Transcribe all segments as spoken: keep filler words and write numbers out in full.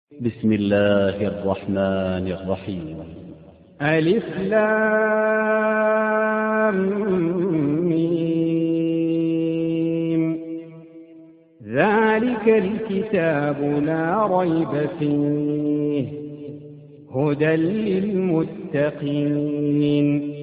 بسم الله الرحمن الرحيم. ألف لام ميم. ذلك الكتاب لا ريب فيه هدى للمتقين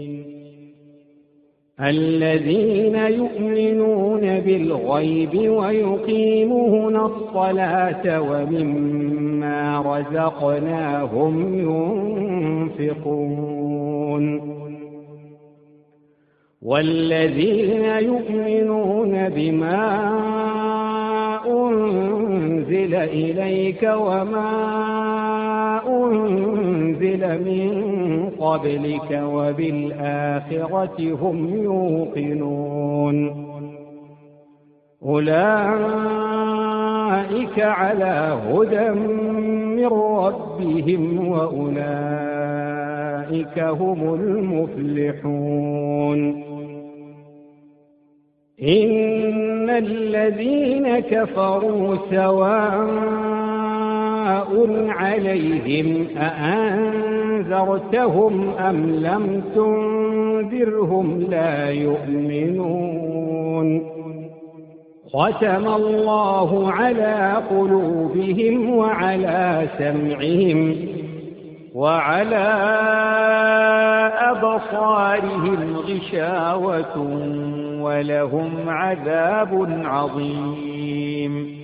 الذين يؤمنون بالغيب ويقيمون الصلاة ومما رزقناهم ينفقون والذين يؤمنون بما أنزل إليك وما أنزل من قبلك وبالآخرة هم يوقنون أولئك على هدى من ربهم وأولئك هم المفلحون. إن الذين كفروا سواء عليهم أأنذرتهم أم لم تنذرهم لا يؤمنون. ختم الله على قلوبهم وعلى سمعهم وعلى أبصارهم غشاوة ولهم عذاب عظيم.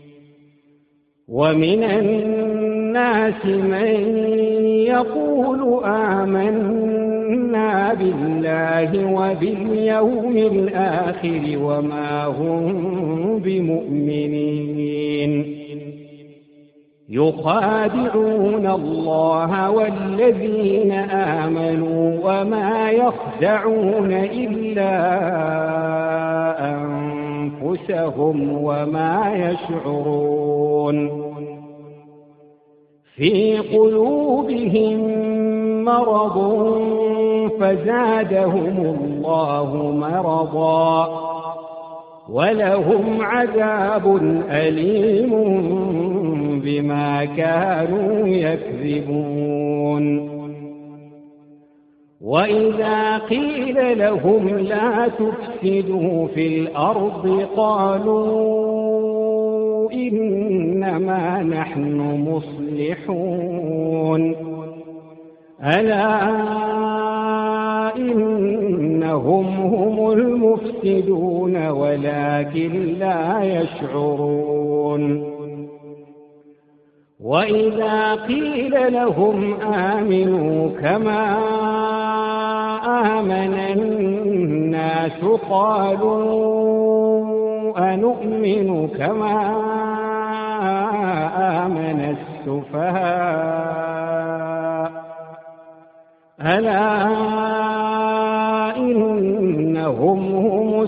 ومن الناس من يقول آمنا بالله وباليوم الآخر وما هم بمؤمنين يخادعون الله والذين آمنوا وما يخدعون إلا أنفسهم وما يشعرون. في قلوبهم مرض فزادهم الله مرضا ولهم عذاب أليم بما كانوا يكذبون. وإذا قيل لهم لا تفسدوا في الأرض قالوا إنما نحن مصلحون ألا إنهم هم المفسدون ولكن لا يشعرون. وإذا قيل لهم آمنوا كما آمن الناس قالوا أنؤمن كما آمن السفهاء ألا إنهم هم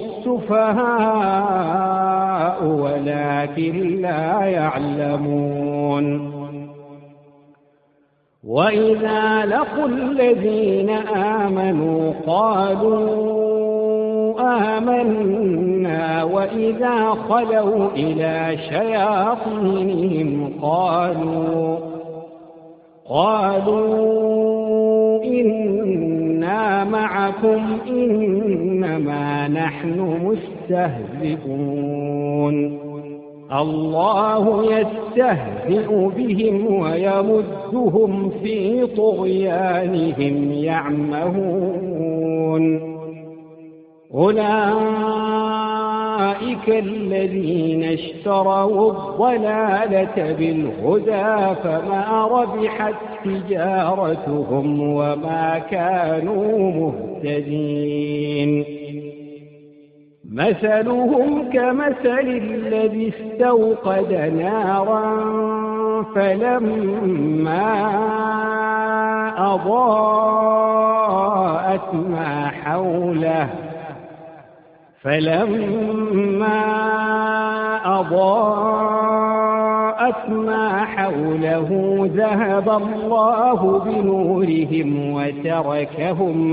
السفهاء ولكن لا يعلمون. وإذا لقوا الذين آمنوا قالوا آمنا وإذا خلوا إلى شياطينهم قالوا قالوا إنا معكم إنما نحن مستهزئون. الله يستهزئ بهم ويمدهم في طغيانهم يعمهون. أولئك الذين اشتروا الضلالة بالهدى فما ربحت تجارتهم وما كانوا مهتدين. مثلهم كمثل الذي استوقد نارا فلما أضاءت ما حوله فلما أضاءت ما حوله ذهب الله بنورهم وتركهم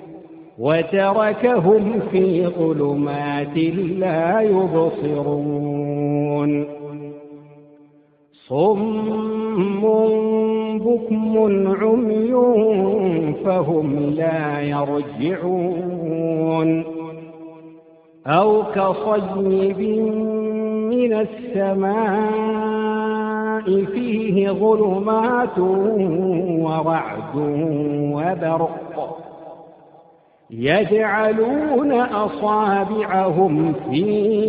وتركهم في ظلمات لا يبصرون. صم بكم عمي فهم لا يرجعون أو كصيب من السماء فيه ظلمات ورعد وبرق يجعلون أصابعهم في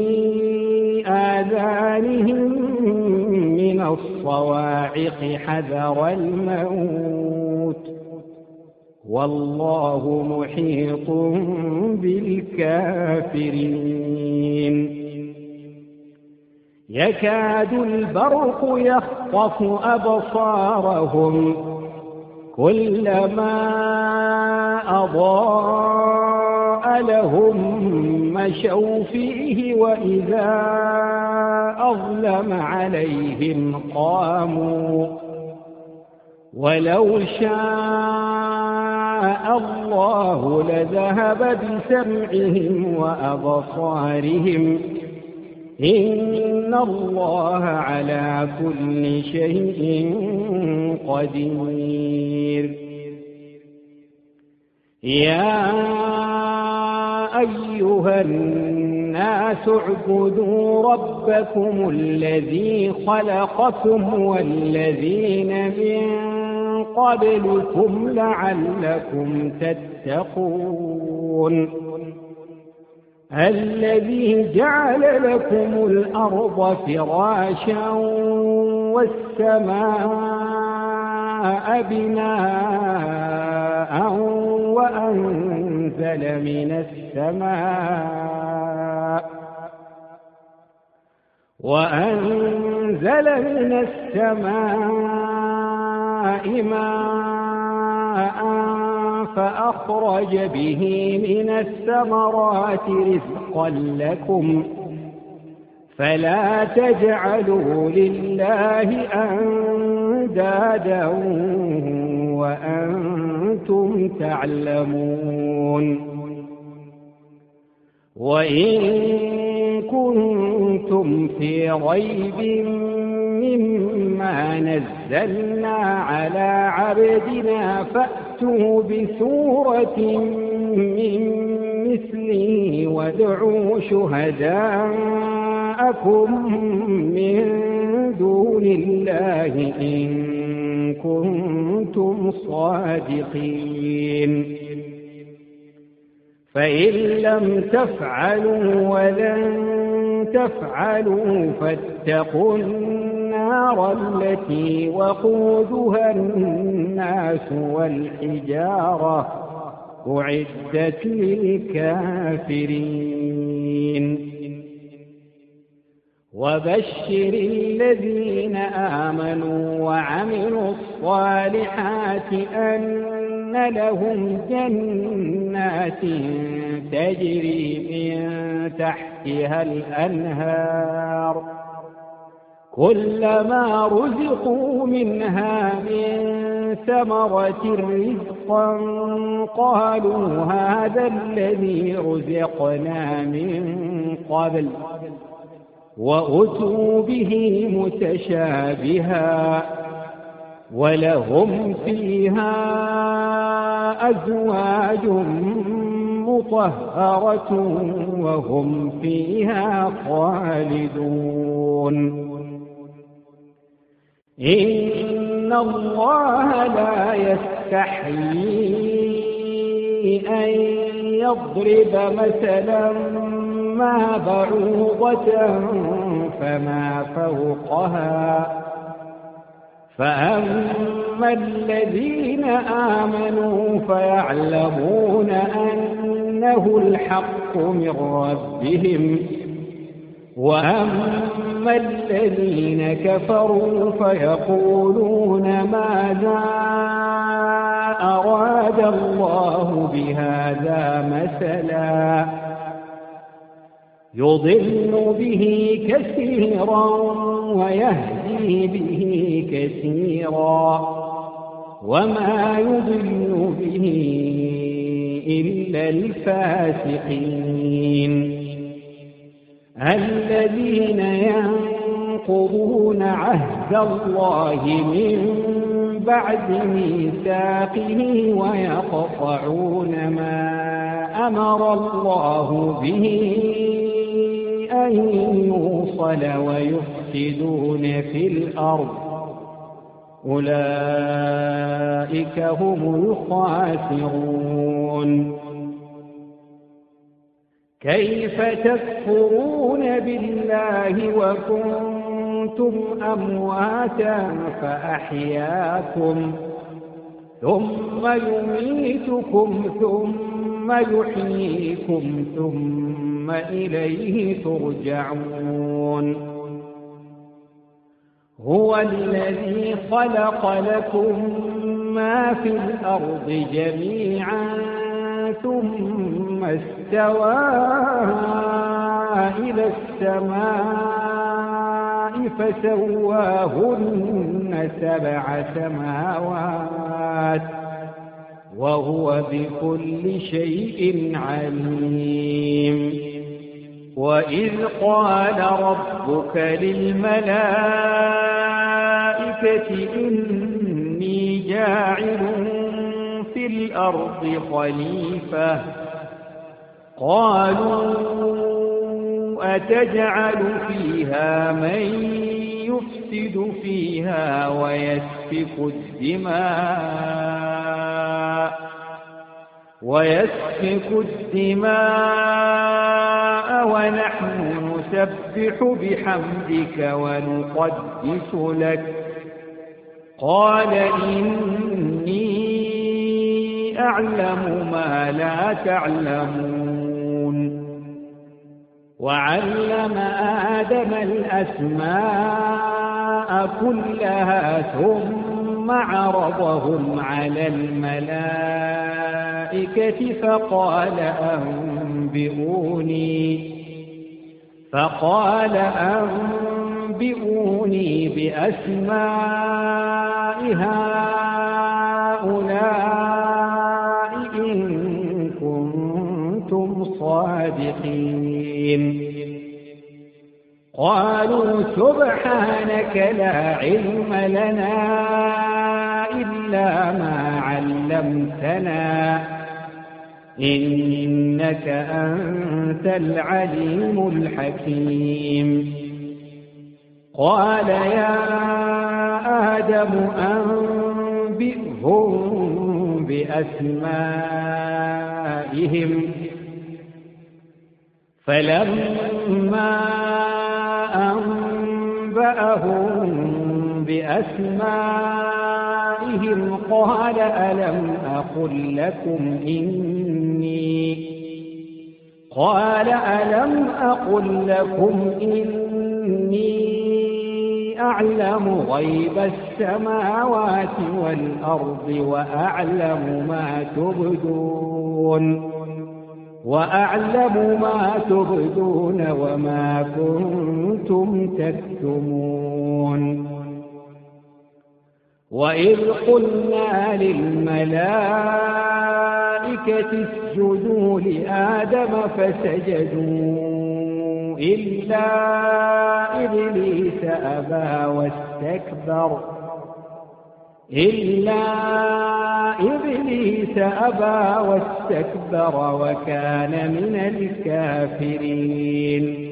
آذانهم من الصواعق حذر الموت والله محيط بالكافرين يكاد البرق يخطف أبصارهم كلما أضاء لهم مشوا فيه وإذا أظلم عليهم قاموا ولو شاء الله لذهب بسمعهم وأبصارهم إن الله على كل شيء قدير يا أيها الناس اعبدوا ربكم الذي خلقكم والذين من قبلكم لعلكم تتقون الذي جعل لكم الأرض فراشا والسماء بناء وأنزل من السماء وأنزل من السماء ماء فأخرج به من الثمرات رزقا لكم فلا تجعلوا لله أندادا وأنتم تعلمون وإن كنتم في ريب مما نزلنا على عبدنا فأتوا بسورة من مثله وادعوا شهداءكم من دون الله إن كنتم صادقين فإن لم تفعلوا ولن تفعلوا فاتقوا النار التي وقودها الناس والحجارة أعدت للكافرين وبشر الذين آمنوا وعملوا الصالحات أن لهم جنات تجري من تحتها الأنهار كلما رزقوا منها من ثمرة رزقا قالوا هذا الذي رزقنا من قبل وأتوا به متشابها ولهم فيها أزواج مطهرة وهم فيها خالدون إن الله لا يستحيي أن يضرب مثلا ما بعوضة فما فوقها فأما الذين آمنوا فيعلمون أنه الحق من ربهم وأما الذين كفروا فيقولون ماذا أراد الله بهذا مثلا يضل به كثيرا ويهدي به كثيرا وما يضل به إلا الفاسقين الذين ينقضون عهد الله من بعد ميثاقه ويقطعون ما أمر الله به أن يوصل ويفسدون في الأرض أولئك هم الخاسرون. كيف تكفرون بالله وكنتم أمواتا فأحياكم ثم يميتكم ثم يحييكم ثم إليه ترجعون. هو الذي خلق لكم ما في الأرض جميعا ثم استوى إلى السماء فسواهن سبع سماوات وهو بكل شيء عليم. وإذ قال ربك للملائكة إني جاعل في الأرض خليفة قالوا أتجعل فيها من يفسد فيها ويسفك الدماء ويسفك الدماء ونحن نسبح بحمدك ونقدس لك قال إني أعلم ما لا تعلمون. وعلم آدم الأسماء كلها ثم عرضهم على الملائكة فقال أنبئوني فقال أنبئوني بأسماء هؤلاء إن كنتم صادقين. قالوا سبحانك لا علم لنا إلا ما علمتنا إنك أنت العليم الحكيم. قال يا آدم أنبئهم بأسمائهم فلما أنبأهم بأسمائهم قال ألم أقل لكم إني قال ألم أقل لكم إني أعلم غيب السماوات والأرض وأعلم ما تبدون وأعلم ما تبدون وما كنتم تكتمون. وإذ قلنا للملائكة اسجدوا لآدم فسجدوا إلا إبليس أبى واستكبر إلا إبليس أبى واستكبر وكان من الكافرين.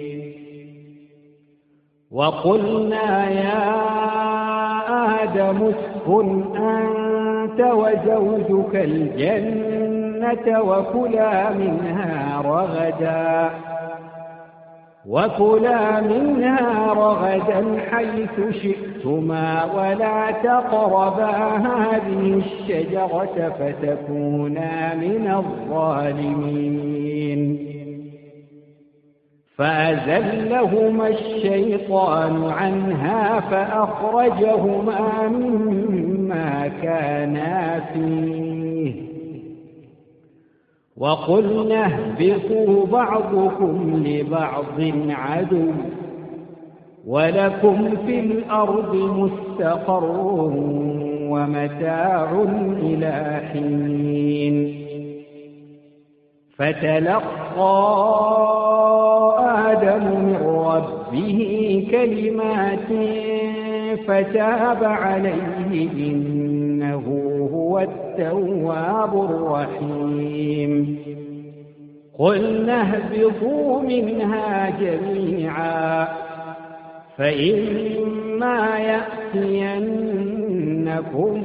وقلنا يا آدم اسكن أنت وزوجك الجنة وكلا منها رغدا وكلا منها رغدا حيث شئتما ولا تقربا هذه الشجرة فتكونا من الظالمين. فأزلهما الشيطان عنها فأخرجهما مما كانا فيه وقلنا اهبطوا بعضكم لبعض عدو ولكم في الأرض مستقر ومتاع إلى حين. فتلقى آدم من ربه كلمات فتاب عليه إنه هو التواب الرحيم قلنا اهبطوا منها جميعا فإما يأتينكم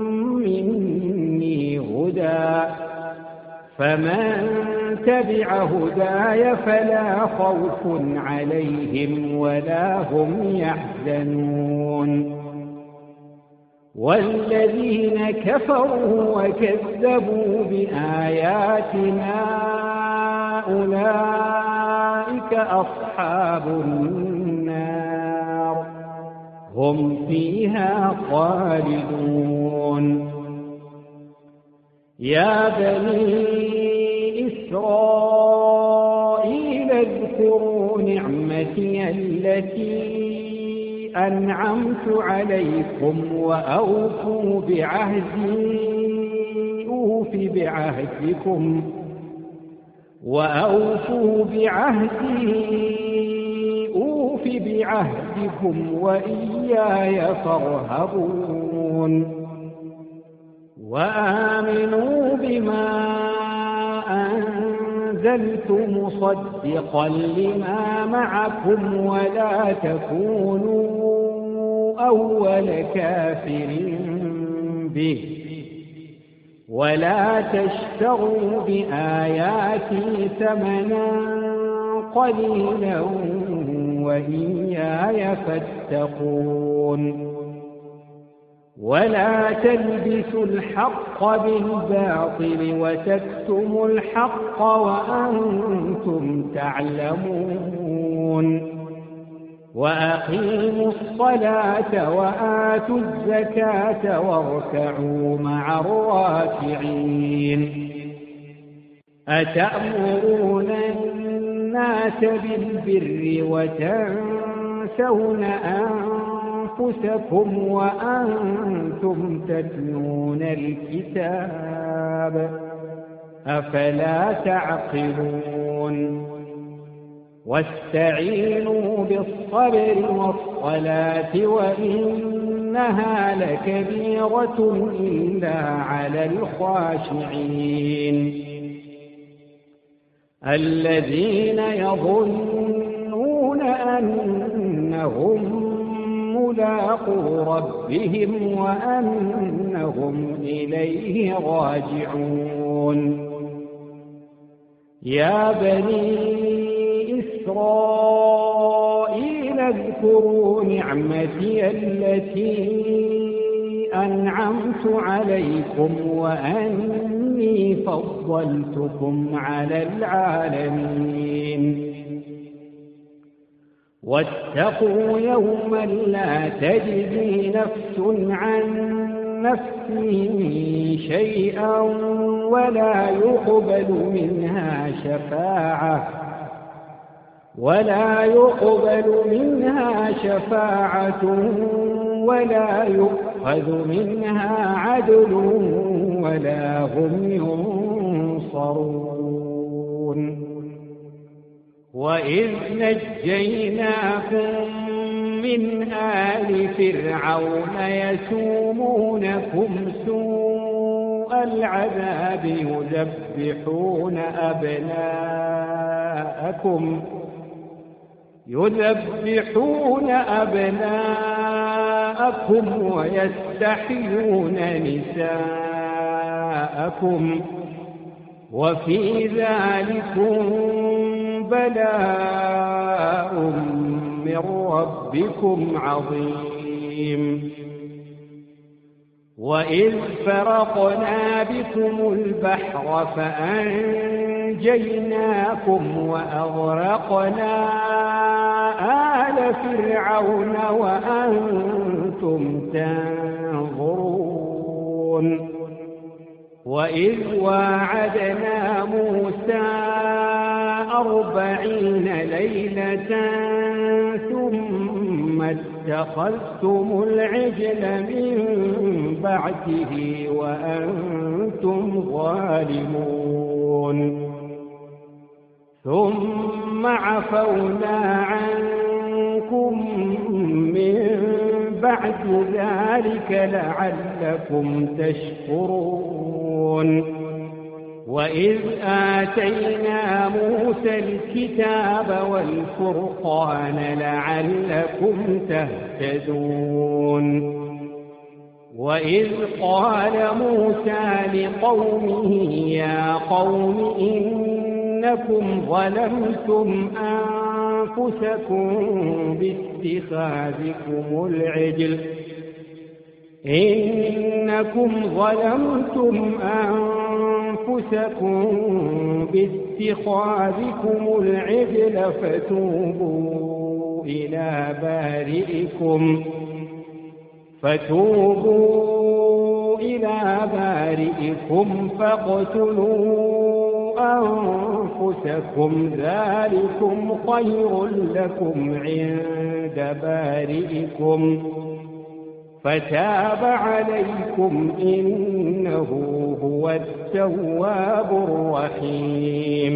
مني هدى فمن تبع هداي فلا خوف عليهم ولا هم يحزنون والذين كفروا وكذبوا بآياتنا أولئك أصحاب النار هم فيها خالدون يا بني إسرائيل اذكروا نعمتي التي أنعمت عليكم وأوفوا بعهدي أوف بعهدكم وأوفوا بعهدي أوف بعهدكم وإياي فارهبون وآمنوا بما أنزلت مصدقا لما معكم ولا تكونوا أول كافر به ولا تشتروا بآياتي ثمنا قليلا وإياي فاتقون ولا تلبسوا الحق بالباطل وتكتموا الحق وأنتم تعلمون وأقيموا الصلاة وآتوا الزكاة واركعوا مع الراكعين أتأمرون الناس بالبر وتنسون أنفسكم وأنتم تتلون الكتاب أفلا تعقلون واستعينوا بالصبر والصلاة وإنها لكبيرة إلا على الخاشعين الذين يظنون أنهم ملاقو ربهم وأنهم إليه راجعون يا بني إسرائيل اذكروا نعمتي التي أنعمت عليكم وأني فضلتكم على العالمين واتقوا يوما لا تجزي نفس عن نفس شيئا ولا يقبل منها شفاعة ولا يقبل منها شفاعة ولا يؤخذ منها عدل ولا هم ينصرون وإذ نجيناكم من آل فرعون يسومونكم سوء العذاب يذبحون أبناءكم يذبحون أبناءكم ويستحيون نساءكم وفي ذلكم بلاء من ربكم عظيم وإذ فرقنا بكم البحر فأنجيناكم وأغرقنا آل فرعون وأنتم تنظرون وإذ واعدنا موسى أربعين ليلة ثم اتخذتم العجل من بعده وأنتم ظالمون ثم عفونا عنكم من بعد ذلك لعلكم تشكرون وإذ آتينا موسى الكتاب والفرقان لعلكم تهتدون وإذ قال موسى لقومه يا قوم إنكم ظلمتم أنفسكم باتخاذكم العجل إنكم ظلمتم أنفسكم باتخاذكم العجل فتوبوا إلى بارئكم فتوبوا إلى بارئكم فاقتلوا أنفسكم ذلكم خير لكم عند بارئكم فتاب عليكم إنه هو التواب الرحيم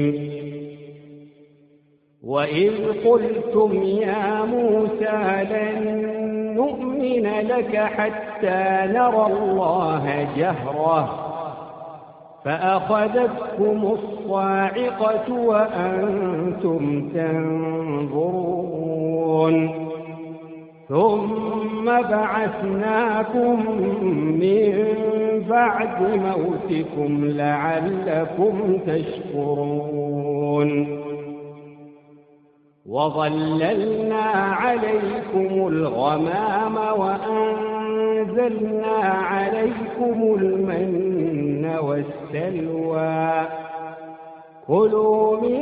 وإذ قلتم يا موسى لن نؤمن لك حتى نرى الله جهرة فأخذتكم الصاعقة وأنتم تنظرون ثم بعثناكم من بعد موتكم لعلكم تشكرون وظللنا عليكم الغمام وأنزلنا عليكم المن والسلوى كلوا من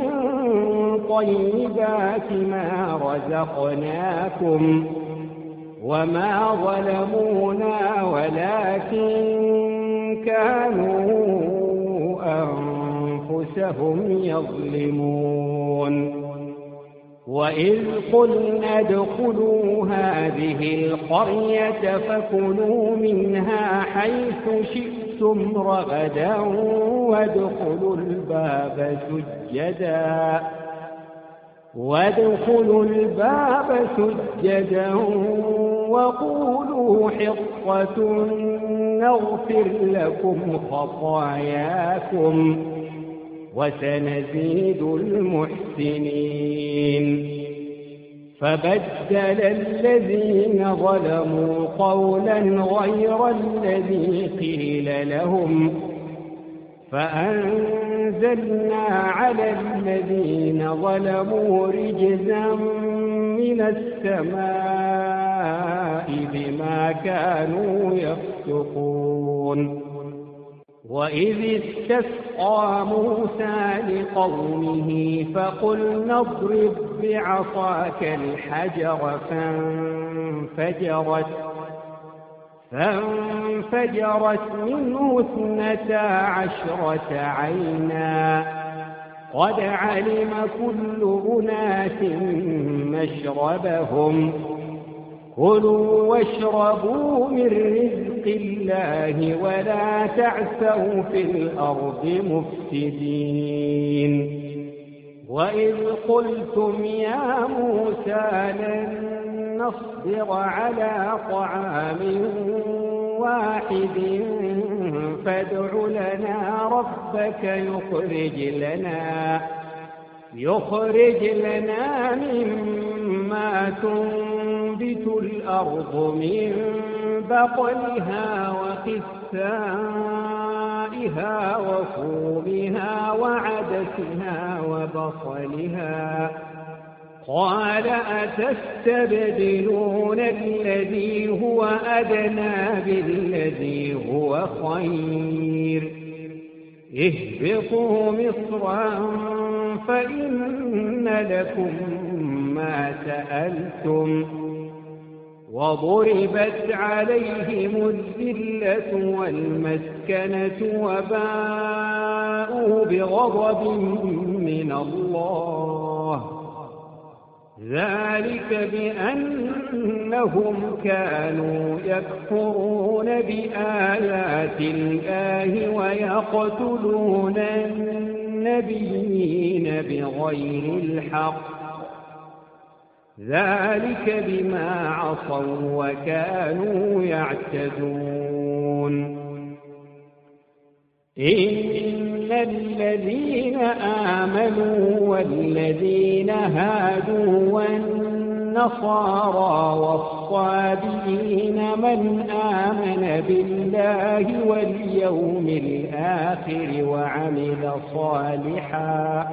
طيبات ما رزقناكم وما ظلمونا ولكن كانوا أنفسهم يظلمون وإذ قلنا ادخلوا هذه القرية فكلوا منها حيث شئتم رغدا وادخلوا الباب سجدا وادخلوا الباب سجدا وقولوا حطة نغفر لكم خطاياكم وسنزيد المحسنين فبدل الذين ظلموا قولا غير الذي قيل لهم فأنزلنا على الذين ظلموا رجزا من السماء بما كانوا يفسقون وإذ استسقى موسى لقومه فقلنا اضرب بعصاك الحجر فانفجرت فانفجرت منه اثنتا عشرة عينا قد علم كل أناس مشربهم كلوا واشربوا من رزق الله ولا تعثوا في الأرض مفسدين وإذ قلتم يا موسى لن نصبر على طعام واحد فادع لنا ربك يخرج لنا يخرج لنا مما تنبت الأرض من بقلها وقثائها وفومها وعدسها وبصلها قال أتستبدلون الذي هو أدنى بالذي هو خير اهبطوا مصرا فإن لكم ما سألتم وضربت عليهم الذلة والمسكنة وباءوا بغضب من الله ذلك بأنهم كانوا يكفرون بآيات الله ويقتلون النبيين النبيين بغير الحق ذلك بما عصوا وكانوا يعتدون إن الذين آمنوا والذين هادوا والنصارى والصابئين من آمن بالله واليوم الآخر وعمل صالحا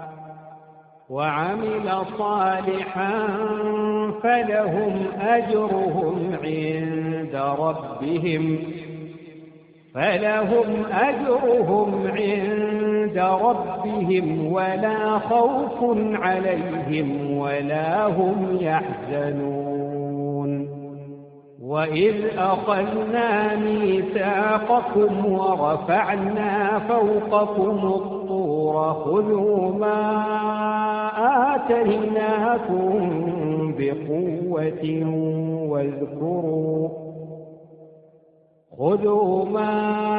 وعمل صالحا فلهم أجرهم عند ربهم فلهم أجرهم عند ربهم ولا خوف عليهم ولا هم يحزنون وإذ أخذنا ميثاقكم ورفعنا فوقكم الطور خذوا ما آتيناكم بقوة واذكروا خذوا ما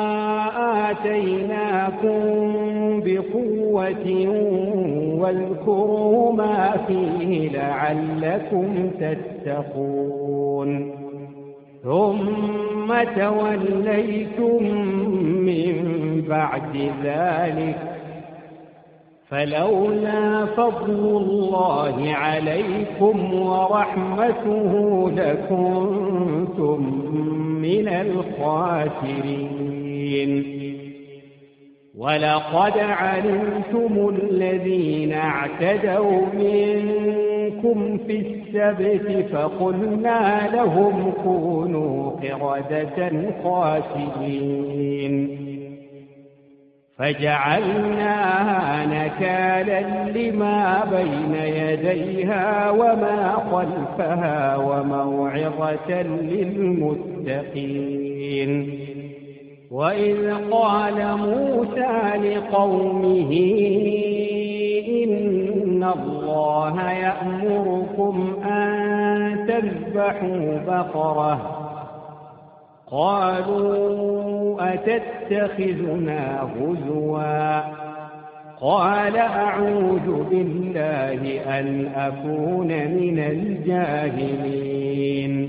آتيناكم بقوة واذكروا ما فيه لعلكم تتقون ثم توليتم من بعد ذلك فلولا فضل الله عليكم ورحمته لكنتم من الخاسرين ولقد علمتم الذين اعتدوا منكم في السبت فقلنا لهم كونوا قردة خاسئين فجعلناها نكالا لما بين يديها وما خلفها وموعظة للمتقين وإذ قال موسى لقومه إن الله يأمركم أن تذبحوا بقرة قالوا أتتخذنا هزوا قال أعوذ بالله أن أكون من الجاهلين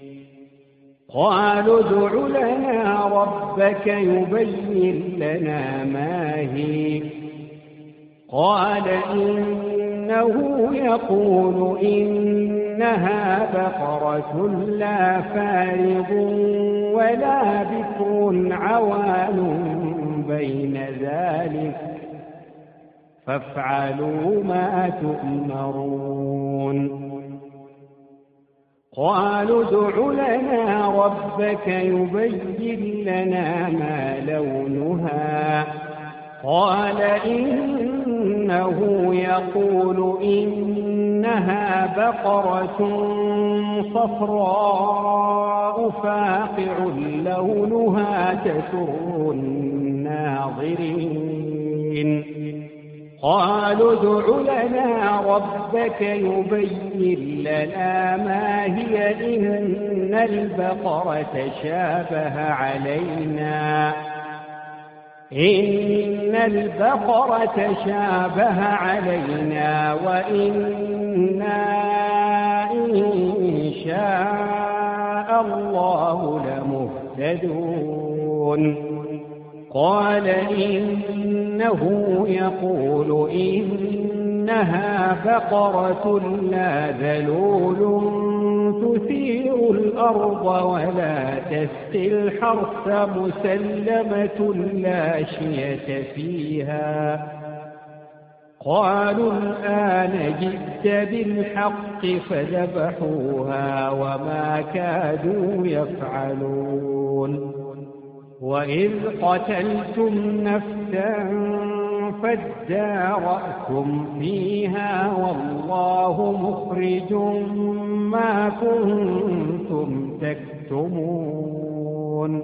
قالوا ادع لنا ربك يبين لنا ما هي قال إنه يقول إنها بقرة لا فارض ولا بكر عوان بين ذلك فافعلوا ما تؤمرون قالوا ادع لنا ربك يبين لنا ما لونها قال إنه يقول إنها بقرة صفراء فاقع لونها تسر الناظرين قالوا ادع لنا ربك يبين لنا ما هي إن البقرة شابه علينا إن البقرة شابه علينا وإنا إن شاء الله لمهتدون قال إنه يقول إنها بقرة لا ذلول تثير الأرض ولا تسقي الحرث مسلمة لا شية فيها قالوا الآن جئت بالحق فذبحوها وما كادوا يفعلون وإذ قتلتم نفسا فادارأتم فيها والله مخرج ما كنتم تكتمون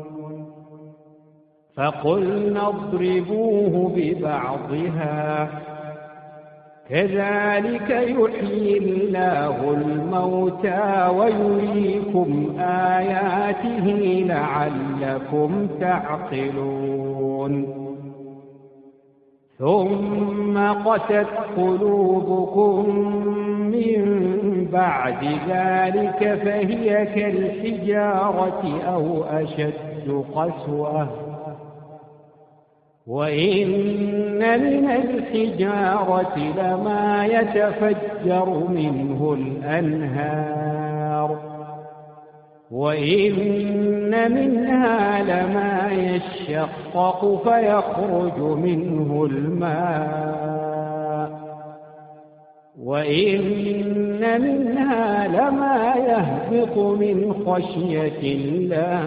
فقلنا اضربوه ببعضها كذلك يحيي الله الموتى ويريكم آياته لعلكم تعقلون ثم قست قلوبكم من بعد ذلك فهي كالحجارة أو أشد قسوة وإن من الحجارة لما يتفجر منه الأنهار وإن منها لما يشقق فيخرج منه الماء وإن منها لما يهبط من خشية الله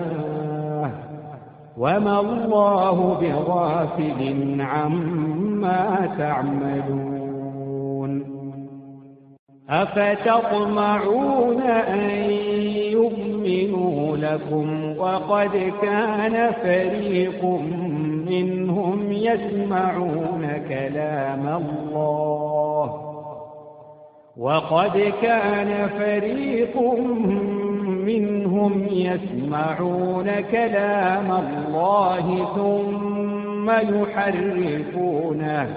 وما الله بغافل عما تعملون أفتطمعون أن يؤمنوا لكم وقد كان فريق منهم يسمعون كلام الله وقد كان فريق منهم يسمعون كلام الله ثم يحرفونه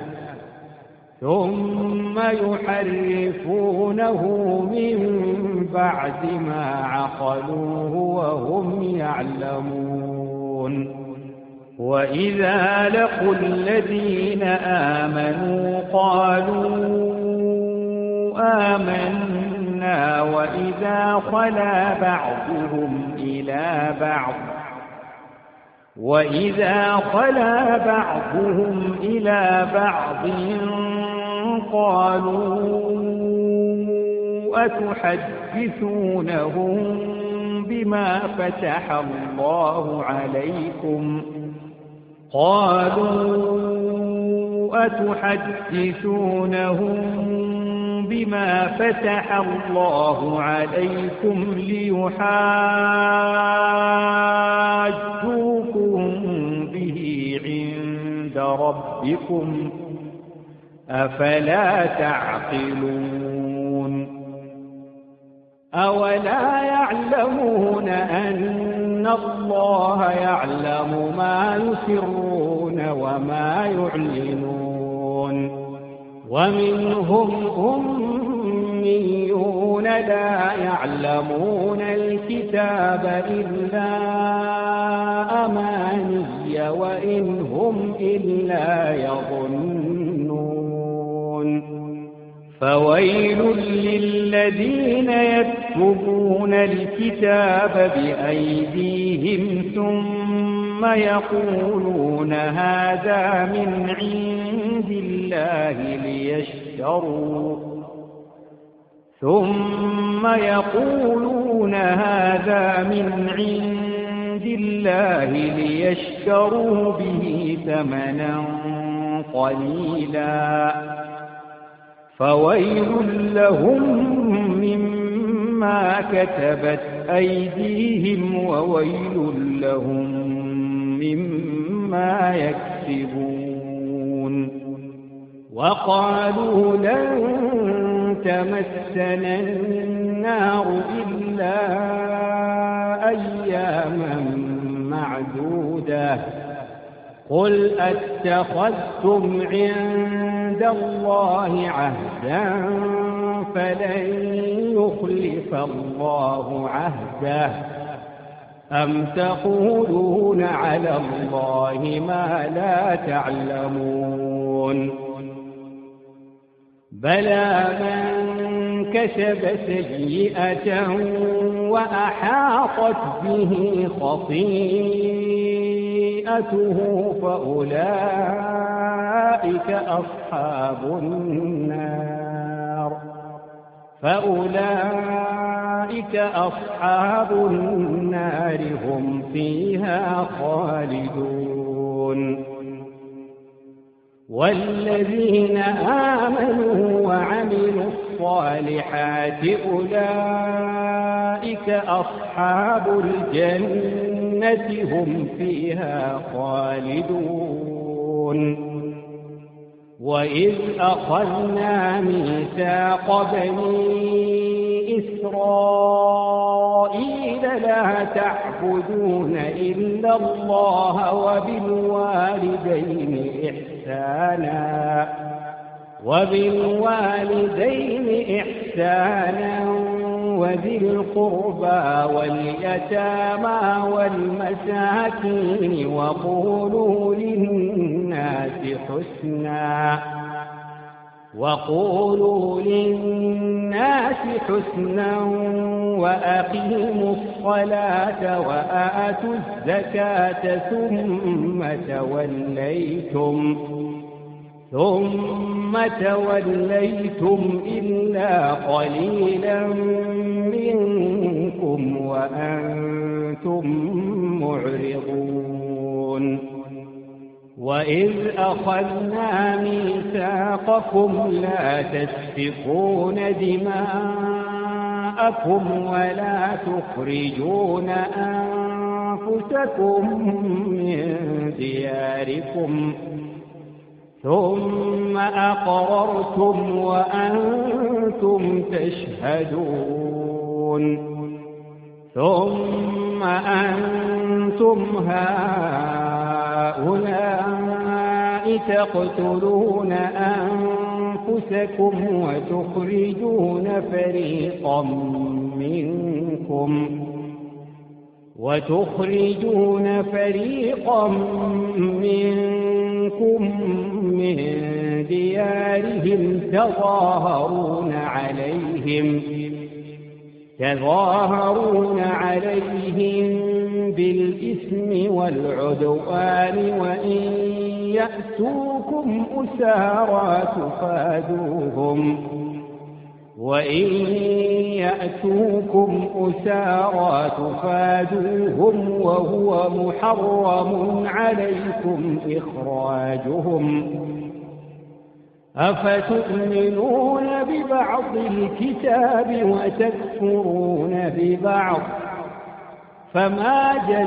ثم يحرفونه من بعد ما عقلوه وهم يعلمون وإذا لقوا الذين آمنوا قالوا آمنا وإذا خلا بعضهم إلى بعض وإذا خلا بعضهم إلى بعض قالوا أتحدثونهم بما فتح الله عليكم قالوا أتحدثونهم بما فتح الله عليكم ليحاجوكم به عند ربكم أفلا تعقلون أولا يعلمون أن الله يعلم ما يسرون وما يعلنون ومنهم أميون لا يعلمون الكتاب إلا أماني وإن هم إلا يظنون فويل للذين يكتبون الكتاب بأيديهم ثم يقولون هذا من عند الله ليشتروا ثم يقولون هذا من عند الله ليشتروا به ثمنا قليلا فويل لهم مما كتبت أيديهم وويل لهم مما يكسبون وقالوا لن تمسنا النار إلا أياما معدودة قل أتخذتم عند الله عهدا فلن يخلف الله عهده أم تقولون على الله ما لا تعلمون بلى من كسب سيئة وأحاطت به خطيئته فأولئك أصحاب النار فأولئك أصحاب النار هم فيها خالدون والذين آمنوا وعملوا الصالحات أولئك أصحاب الجنة هم فيها خالدون وإذ أخذنا ميثاق بني إسرائيل لا تعبدون إلا الله وبالوالدين إحسانا وبالوالدين إحسانا وذي القربى واليتامى والمساكين وقولوا للناس حسنا وقولوا للناس حسنا وأقيموا الصلاة وآتوا الزكاة ثم توليتم ثم توليتم إلا قليلا منكم وأنتم معرضون وإذ أخذنا ميثاقكم لا تسفكون دماءكم ولا تخرجون أنفسكم من دياركم ثم أقررتم وأنتم تشهدون ثم أنتم هؤلاء تقتلون أنفسكم وتخرجون فريقا منكم وتخرجون فريقا منكم من ديارهم تظاهرون عليهم تظاهرون عليهم بالإثم والعدوان وإن يأتوكم أسارى تفادوهم وإن يأتوكم أسارى تفادوهم وهو محرم عليكم إخراجهم أفتؤمنون ببعض الكتاب وتكفرون ببعض فما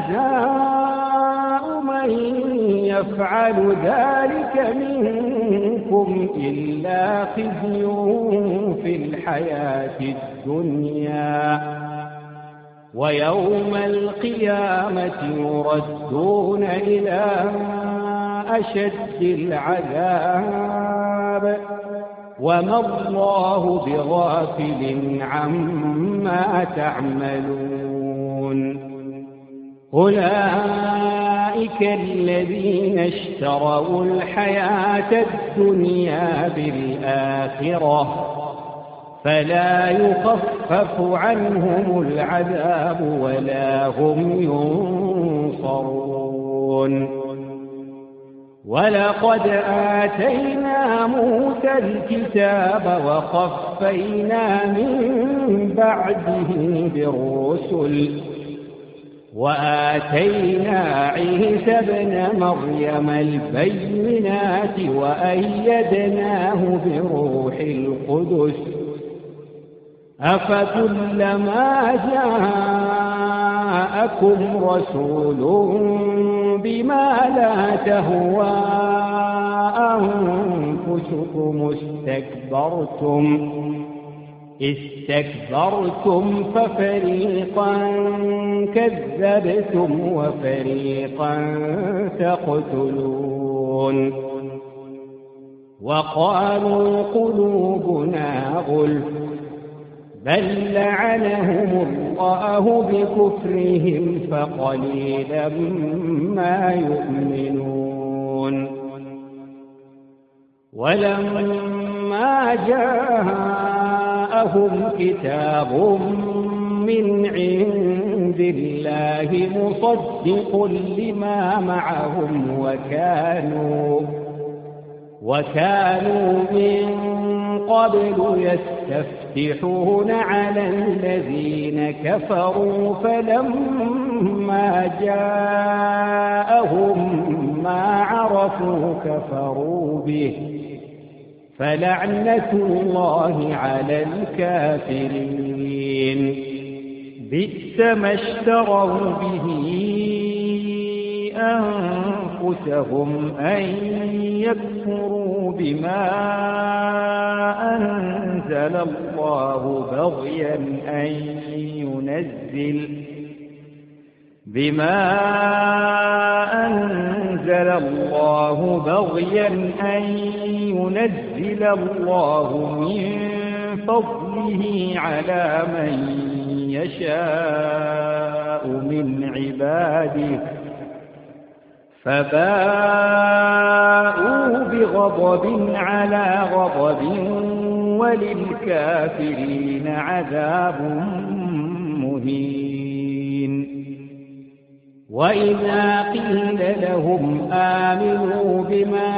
جزاء من يفعل ذلك منكم إلا خزي في الحياة الدنيا ويوم القيامة يردون إلى أشد العذاب وما الله بغافل عما تعملون أولئك الذين اشتروا الحياة الدنيا بالآخرة فلا يخفف عنهم العذاب ولا هم ينصرون ولقد آتينا موسى الكتاب وقفينا من بعده بالرسل وآتينا عيسى ابن مريم البينات وأيدناه بروح القدس أفكلما جاءكم رسول بما لا تهوى أنفسكم استكبرتم استكبرتم ففريقا كذبتم وفريقا تقتلون وقالوا قلوبنا غلف بل لعنهم الله بكفرهم فقليلا ما يؤمنون ولما جاءهم كتاب من عند الله مصدق لما معهم وكانوا وكانوا من قبل يستفتحون على الذين كفروا فلما جاءهم ما عرفوا كفروا به فلعنة الله على الكافرين بئس ما اشتروا به أنفسهم أنفسهم أن يكفروا بما أنزل الله بغيا أن ينزل بما أنزل الله بغيا أن ينزل الله من فضله على من يشاء من عباده فباءوا بغضب على غضب وللكافرين عذاب مهين. وإذا قيل لهم آمنوا بما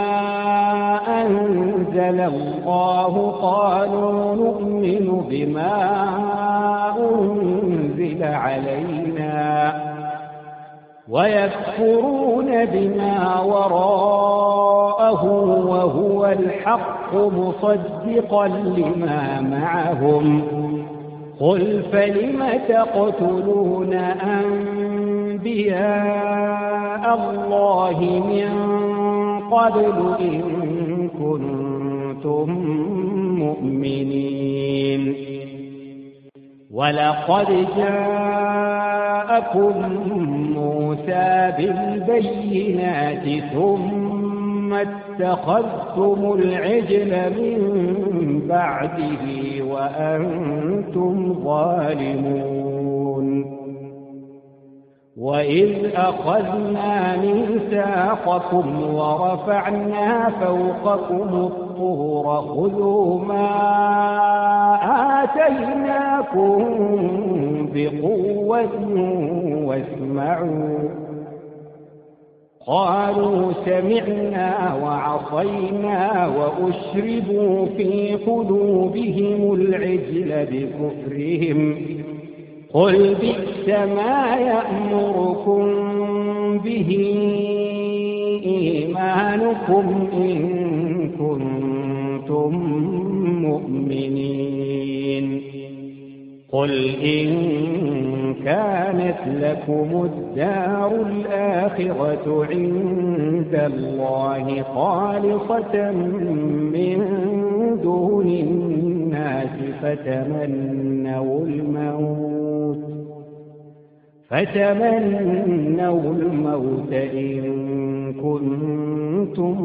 أنزل الله قالوا نؤمن بما أنزل علينا ويكفرون بما وراءه وهو الحق مصدقا لما معهم قل فلم تقتلون أنبياء الله من قبل إن كنتم مؤمنين ولقد جاءكم موسى بالبينات ثم اتخذتم العجل من بعده وأنتم ظالمون. وإذ أخذنا ميثاقكم ورفعنا فوقكم الطور خذوا ما آتيناكم بقوة واسمعوا قالوا سمعنا وعصينا وأشربوا في قلوبهم العجل بكفرهم قل بئس ما يأمركم به إيمانكم إن كنتم مؤمنين. قل إن كانت لكم الدار الآخرة عند الله خالصة من دون الناس فتمنوا الموت فتمنوا الموت إن كنتم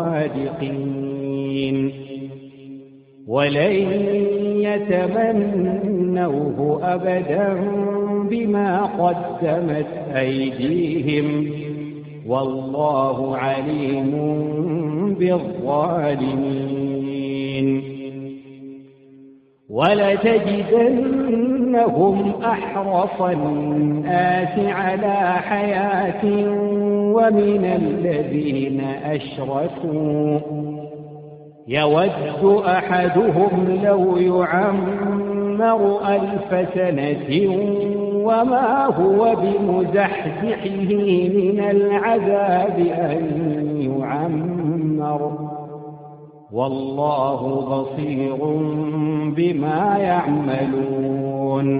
صادقين ولن يتمنوه أبدا بما قدمت أيديهم والله عليم بالظالمين. ولتجدنهم أحرص الناس على حياة ومن الذين أشركوا يود أحدهم لو يعمر ألف سنة وما هو بمزحزحه من العذاب أن يعمر والله بصير بما يعملون.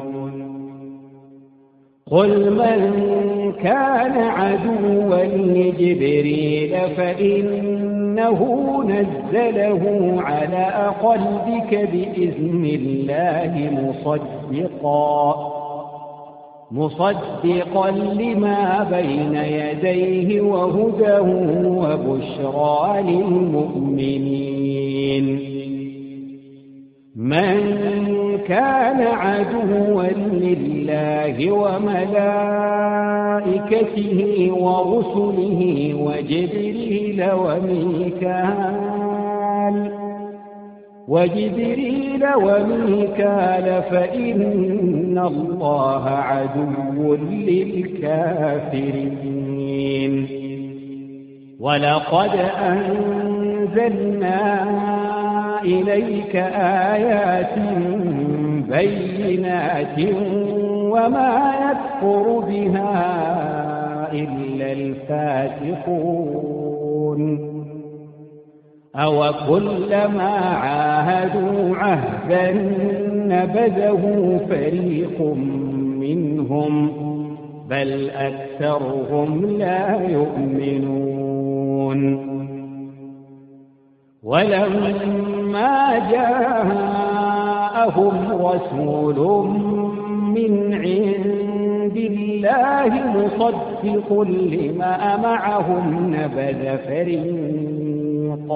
قل من كان عدوا لجبريل فإنه نزله على قلبك بإذن الله مصدقا مصدقا لما بين يديه وهدى وبشرى للمؤمنين. من كان عدوا لله وملائكته ورسله وجبريل وميكال وجبريل وميكال فإن الله عدو للكافرين. ولقد أنزلنا إليك آيات بينات وما يكفر بها إلا الفاسقون. أو كلما عاهدوا عهدا نبذه فريق منهم بل أكثرهم لا يؤمنون. ولما جاءهم رسول من عند الله مصدق لما معهم نبذ فريق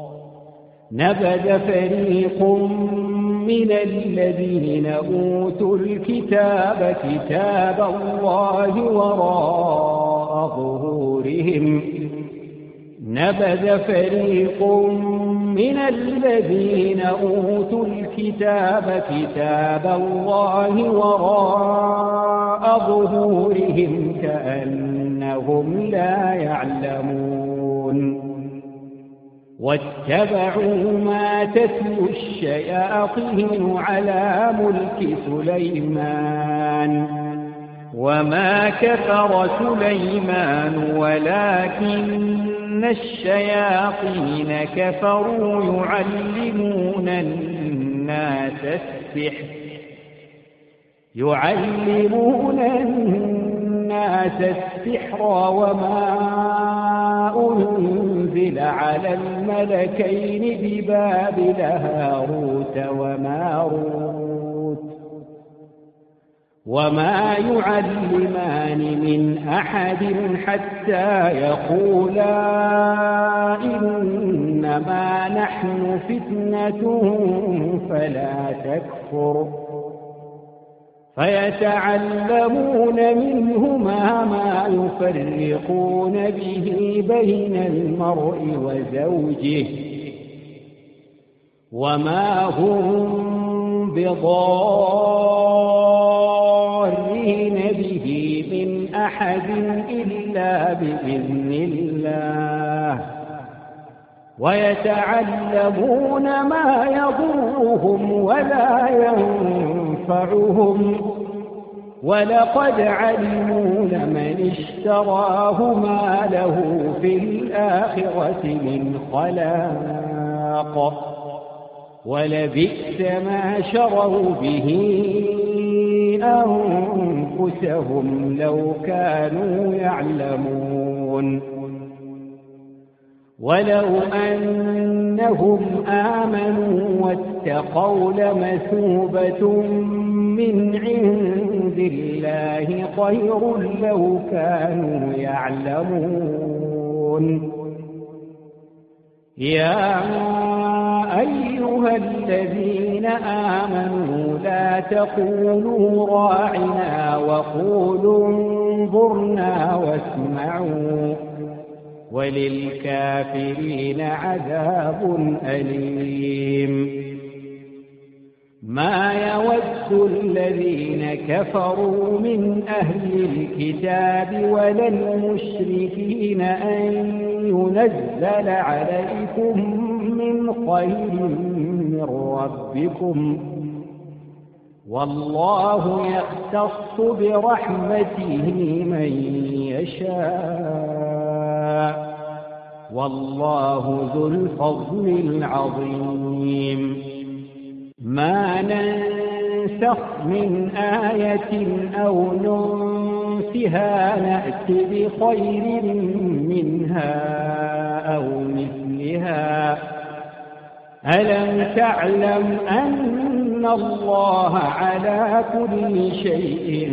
نبذ فريق من الذين أوتوا الكتاب كتاب الله وراء ظهورهم نبذ فريق من الذين أوتوا الكتاب كتاب الله وراء ظهورهم كأنهم لا يعلمون واتبعوا ما تتلو الشياطين على ملك سليمان وما كفر سليمان ولكن الشياطين كفروا يعلمون الناس السحر يعلمون الناس السحر وما أنزل على الملكين ببابل هاروت وماروت وما يعلمان من أحد حتى يقولا إنما نحن فتنة فلا تكفر فيتعلمون منهما ما يفرقون به بين المرء وزوجه وما هم بضارين به من أحد إلا بإذن الله ويتعلمون ما يضرهم ولا ينفعهم ولقد علموا لمن اشتراه ما له في الآخرة من خلاق ولبئس ما شروا به أنفسهم لو كانوا يعلمون ولو أنهم آمنوا واتقوا لمثوبة من عند الله خير لو كانوا يعلمون يا أيها الذين آمنوا لا تقولوا راعنا وقولوا انظرنا واسمعوا وللكافرين عذاب أليم ما يود الذين كفروا من أهل الكتاب ولا المشركين أن ينزل عليكم من خير من ربكم والله يختص برحمته من يشاء والله ذو الفضل العظيم ما ننسخ من آية أو ننسها نأت بخير منها أو مثلها ألم تعلم أن الله على كل شيء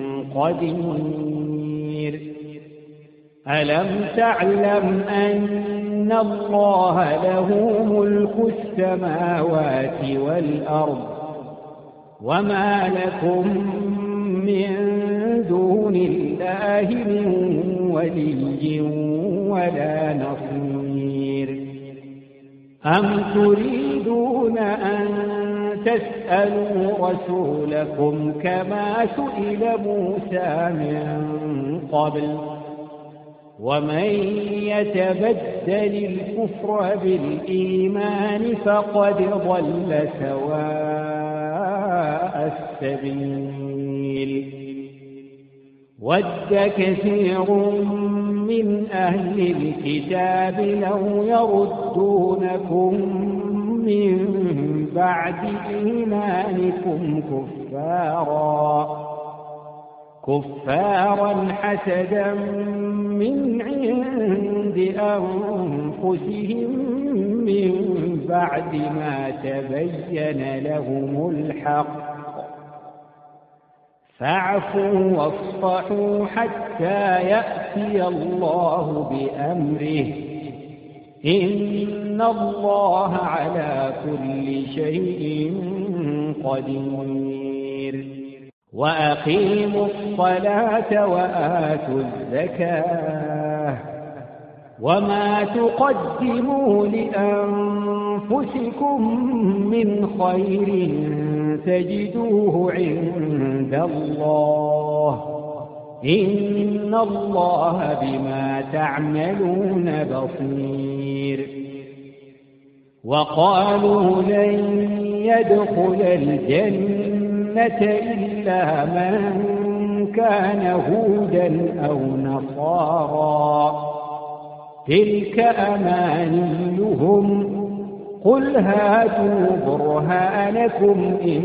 قدير ألم تعلم أن الله له ملك السماوات والأرض وما لكم من دون الله من ولي ولا نصير أم تريدون أن تسألوا رسولكم كما سئل موسى من قبل ومن يتبدل الكفر بالإيمان فقد ضل سواء السبيل ود كثير من أهل الكتاب لو يردونكم من بعد إيمانكم كفارا كفارا حسدا من عند أنفسهم من بعد ما تبين لهم الحق فاعفوا واصفحوا حتى يأتي الله بأمره إن الله على كل شيء قدير وأقيموا الصلاة وآتوا الزكاة وما تقدموا لأنفسكم من خير تجدوه عند الله إن الله بما تعملون بصير وقالوا لن يدخل الجنة إلا من كان هودا أو نصارى تلك أمانيهم قل هاتوا برهانكم إن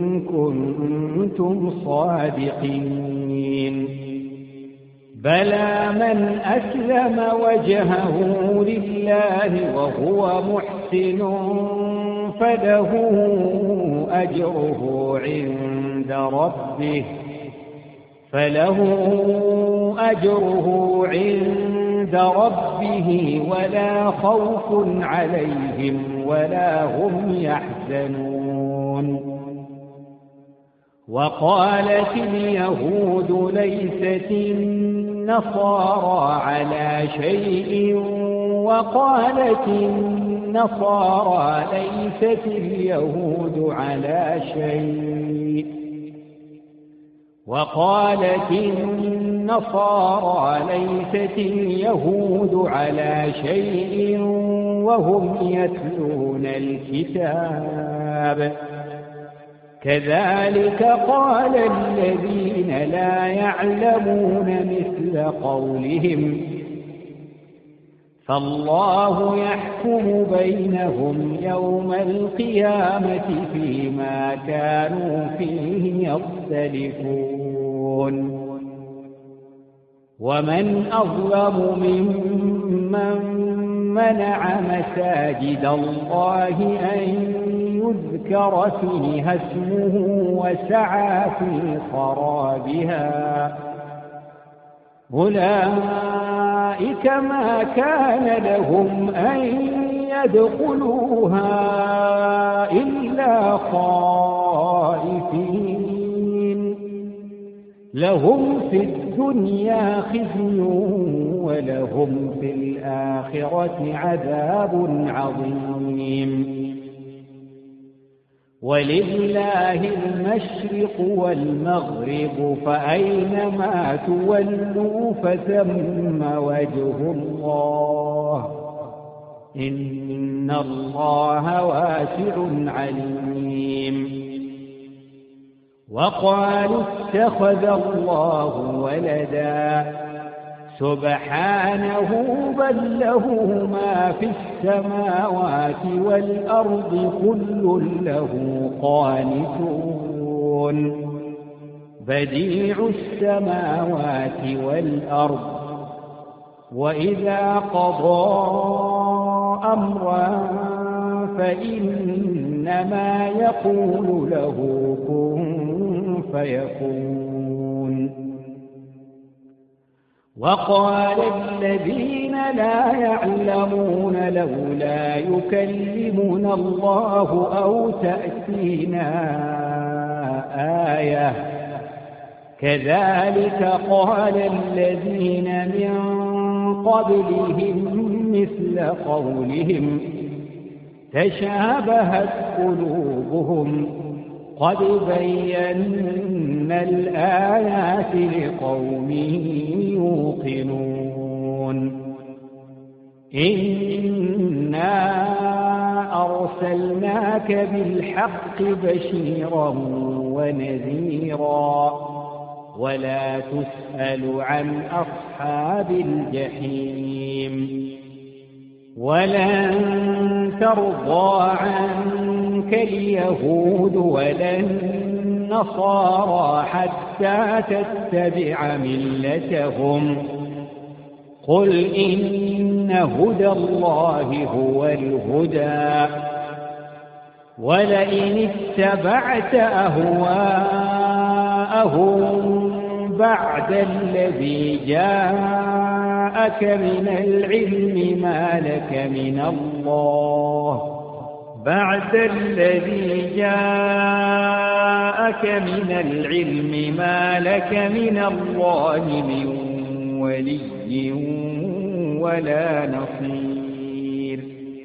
كنتم صادقين بلى من أسلم وجهه لله وهو محسن فله أجره عند ربه فله أجره عند ربه ولا خوف عليهم ولا هم يحزنون وقالت اليهود ليست النصارى على شيء وقالت النصارى ليست اليهود على شيء وقالت النصارى ليست اليهود على شيء وهم يتلون الكتاب كذلك قال الذين لا يعلمون مثل قولهم فالله يحكم بينهم يوم القيامة فيما كانوا فيه يختلفون ومن أظلم ممن منع مساجد الله أن يذكر فيها اسمه وسعى في خرابها أولئك ما كان لهم أن يدخلوها إلا خائفين لهم في الدنيا خزي ولهم في الآخرة عذاب عظيم ولله المشرق والمغرب فأينما تولوا فثم وجه الله إن الله واسع عليم وقالوا اتخذ الله ولدا سبحانه بل له ما في السماوات والأرض كل له قانتون بديع السماوات والأرض وإذا قضى أمرا فإنما يقول له كن فيكون وقال الذين لا يعلمون لولا يكلمنا الله أو تأتينا آية كذلك قال الذين من قبلهم مثل قولهم تشابهت قلوبهم قد بينا الآيات لقوم يوقنون إنا أرسلناك بالحق بشيرا ونذيرا ولا تسأل عن أصحاب الجحيم ولن ترضى عنك اليهود ولا النصارى حتى تتبع ملتهم قل إن هدى الله هو الهدى ولئن اتبعت أهواءهم بعد الذي جاءك من العلم ما لك من الله بعد الذي جاءك من العلم ما لك من الله من ولي ولا نصير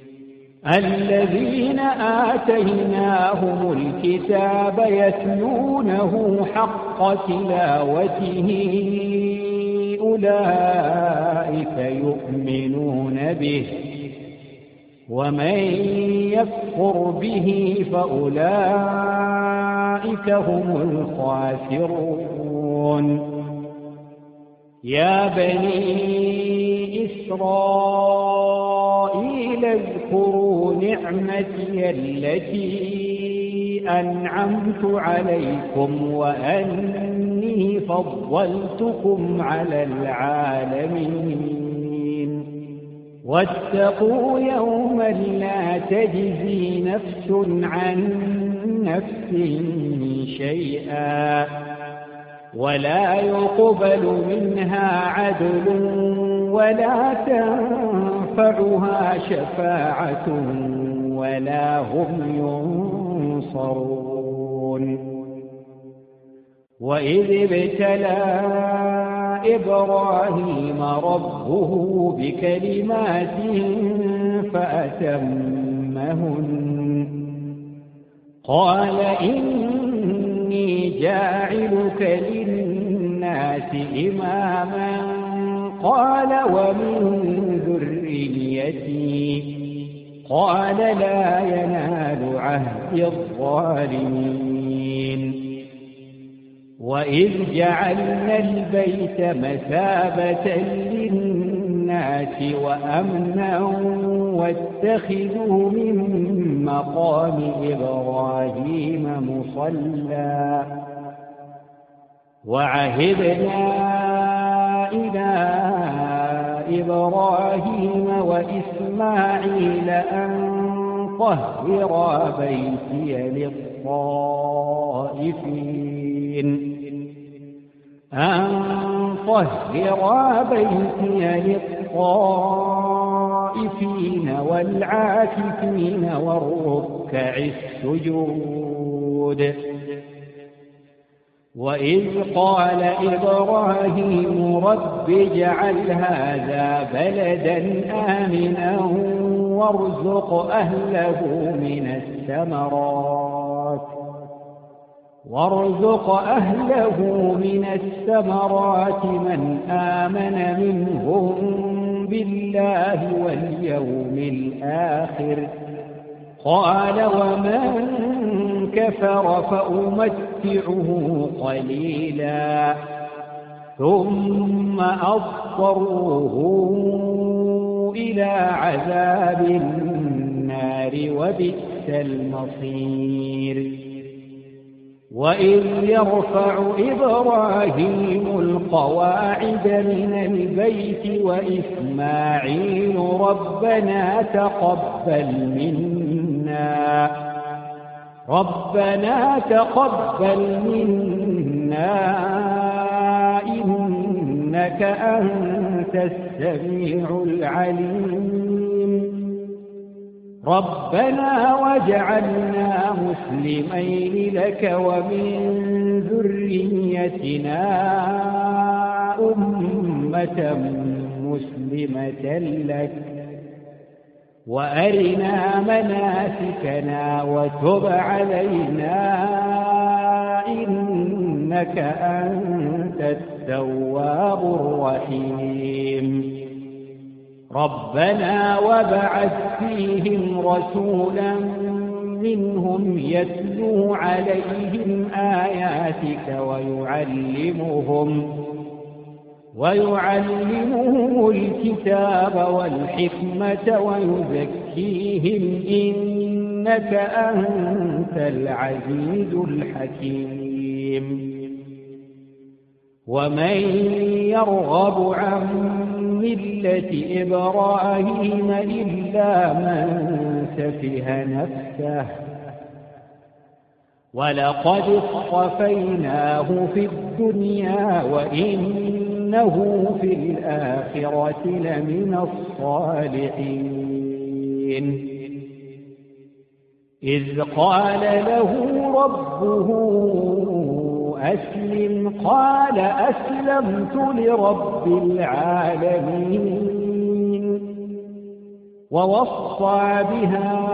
الذين آتيناهم الكتاب يتلونه حق تلاوته أولئك يؤمنون به ومن يكفر به فأولئك هم الخاسرون يا بني إسرائيل اذكروا نعمتي التي أنعمت عليكم وأني فضلتكم على العالمين واتقوا يوما لا تجزي نفس عن نفس شيئا ولا يقبل منها عدل ولا تنفعها شفاعة ولا هم ينصرون وإذ ابتلى إبراهيم ربه بكلمات فأتمهن قال إني جاعلك للناس إماما قال ومن ذريتي قال لا ينال عهد الظالمين وإذ جعلنا البيت مثابة للناس وأمنا واتخذوا من مقام إبراهيم مصلى وعهدنا إلى إبراهيم وإسماعيل أن طهرا بيتي للطائفين أن طهرا بيتي للطائفين والعاكفين والركع السجود وإذ قال إبراهيم رب اجعل هذا بلدا آمنا وارزق أهله من الثمرات وارزق أهله من الثمرات من آمن منهم بالله واليوم الآخر قال ومن كفر فأمتعه قليلا ثم أضطره إلى عذاب النار وبئس المصير وإذ يرفع إبراهيم القواعد من البيت وإسماعيل ربنا تقبل منا ربنا تقبل منا إنك أنت السميع العليم ربنا واجعلنا مسلمين لك ومن ذريتنا أمة مسلمة لك وأرنا مناسكنا وتب علينا إنك أنت التواب الرحيم ربنا وابعث فيهم رسولا منهم يتلو عليهم آياتك ويعلمهم ويعلمهم الكتاب والحكمة ويزكيهم إنك أنت العزيز الحكيم ومن يرغب عن ملة إبراهيم إلا من سفه نفسه ولقد اصطفيناه في الدنيا وإنه في الآخرة لمن الصالحين إذ قال له ربه أسلم قال أسلمت لرب العالمين ووصى بها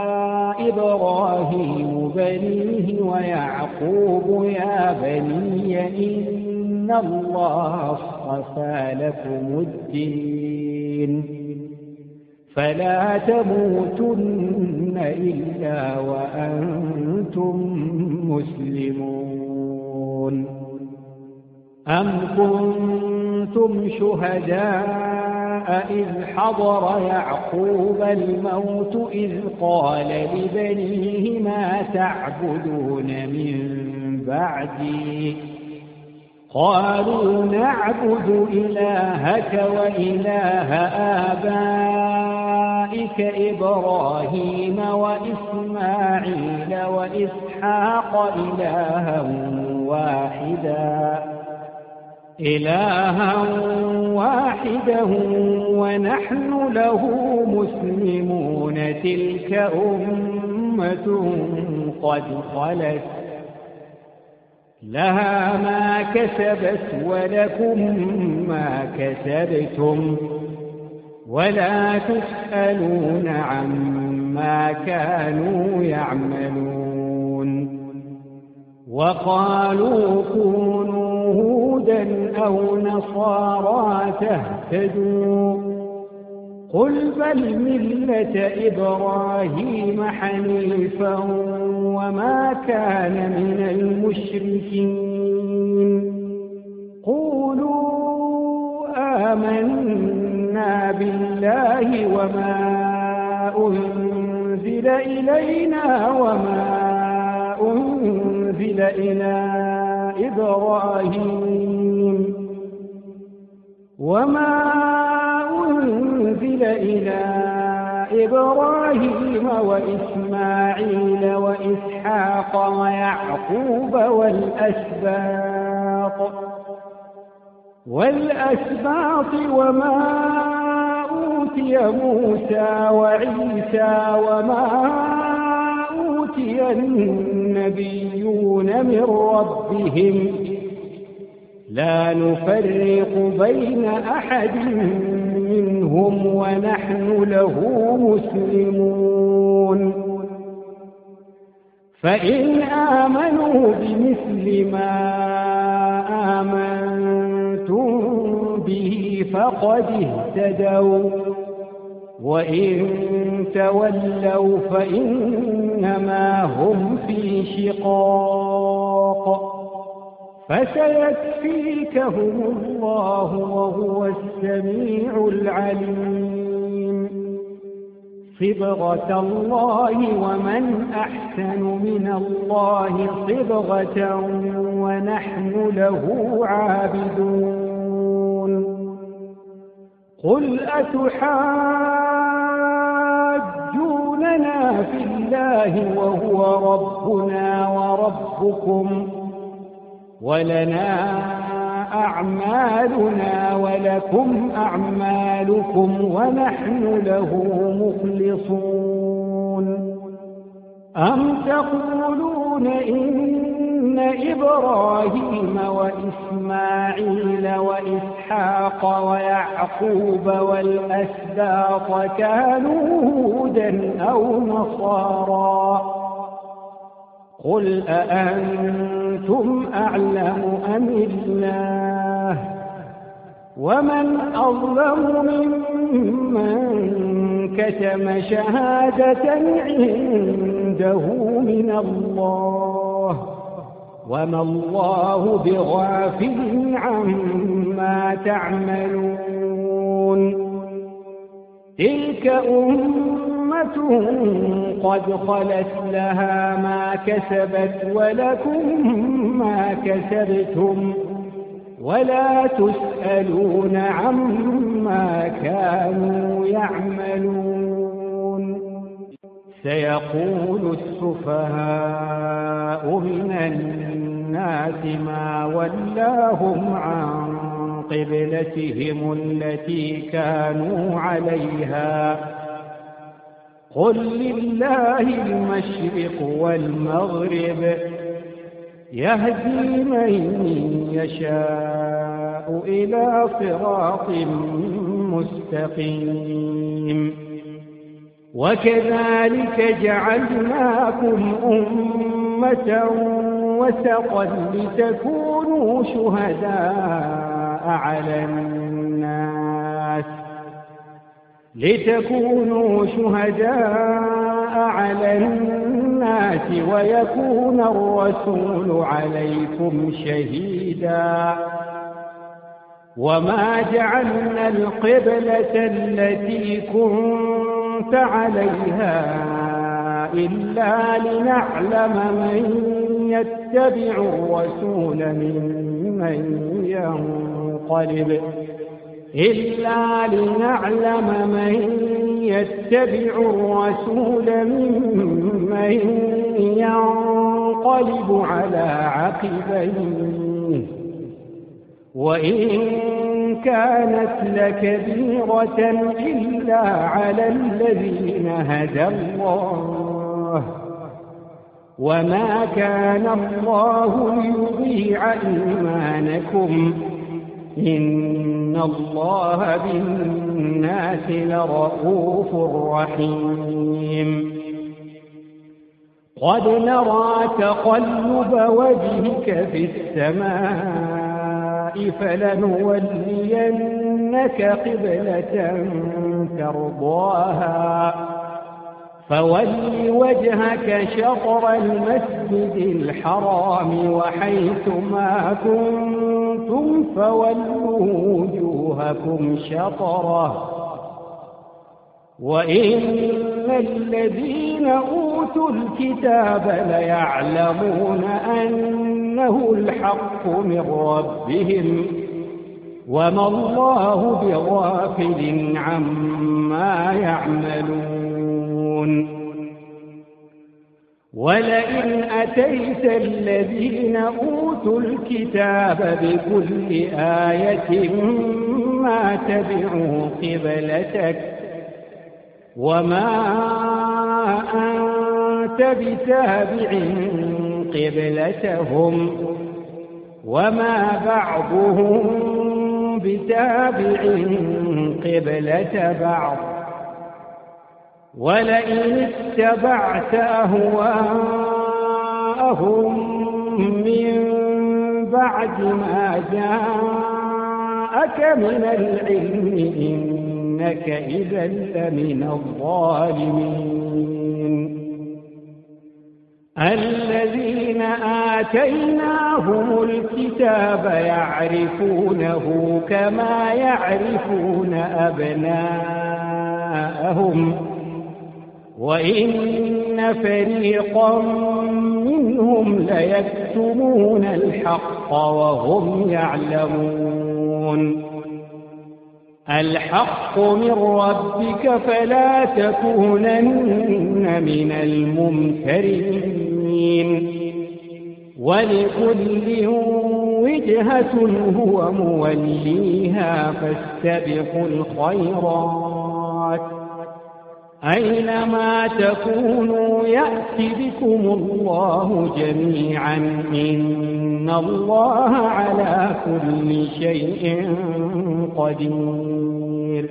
إبراهيم بنيه ويعقوب يا بني إن الله اصطفى لكم الدين فلا تموتن إلا وأنتم مسلمون أم كنتم شهداء إذ حضر يعقوب الموت إذ قال لبنيه ما تعبدون من بعدي قالوا نعبد إلهك وإله آبائك إبراهيم وإسماعيل وإسحاق إلها واحدا إلها واحدا ونحن له مسلمون تلك أمة قد خلت لها ما كسبت ولكم ما كسبتم ولا تسألون عما كانوا يعملون وقالوا كونوا هودا أو نصارى تهتدوا قل بل ملة إبراهيم حنيفا وما كان من المشركين قولوا آمنا بالله وما أنزل إلينا وما أنزل إلى إبراهيم وما أنزل إلى إبراهيم وإسماعيل وإسحاق ويعقوب والأسباط والأسباط وما أوتي موسى وعيسى وما أوتي النبيون من ربهم لا نفرق بين أحد منهم ونحن له مسلمون فإن آمنوا بمثل ما آمنتم به فقد اهتدوا وإن تولوا فإنما هم في شقاق فسيكفيكهم الله وهو السميع العليم صبغة الله ومن أحسن من الله صبغة ونحن له عابدون قل أتحاجوننا في الله وهو ربنا وربكم ولنا أعمالنا ولكم أعمالكم ونحن له مخلصون أم تقولون إن إبراهيم وإسماعيل وإسحاق ويعقوب والأسباط كانوا هودا أو نصارى قل أأنتم أعلم أم الله ومن أظلم ممن كتم شهادة عنده من الله وما الله بغافل عما تعملون تلك أمة قد خلت لها ما كسبت ولكم ما كسبتم ولا تسألون عما كانوا يعملون. سيقول السفهاء من الناس ما ولاهم عن قبلتهم التي كانوا عليها قل لله المشرق والمغرب يهدي من يشاء إلى صراط مستقيم. وكذلك جعلناكم أمة وسطا لتكونوا شهداء على الناس لتكونوا شهداء على الناس ويكون الرسول عليكم شهيدا. وما جعلنا القبلة التي كنت عليها إلا لنعلم من يتبع الرسول ممن ينقلب إلا لنعلم من يتبع الرسول ممن ينقلب على عقبيه وإن كانت لكبيرة إلا على الذين هدى الله وما كان الله ليضيع إيمانكم إن الله بالناس لرءوف رحيم. قد نرى تقلب وجهك في السماء فلنولينك قبلة ترضاها فول وجهك شطر المسجد الحرام وحيث ما كنتم فولوا وجوهكم شطره وإن الذين أوتوا الكتاب ليعلمون أنه الحق من ربهم وما الله بغافل عما يعملون. ولئن أتيت الذين أوتوا الكتاب بكل آية ما تبعوا قبلتك وما أنت بتابع قبلتهم وما بعضهم بتابع قبلة بعض ولئن اتبعت أهواءهم من بعد ما جاءك من العلم إنك إذا لمن الظالمين. الذين آتيناهم الكتاب يعرفونه كما يعرفون أبناءهم وإن فريقا منهم ليكتمون الحق وهم يعلمون. الحق من ربك فلا تكونن من الممترين ولكل وجهة هو موليها فاستبقوا الخيرات أينما تكونوا يأتي بكم الله جميعا إن الله على كل شيء قدير.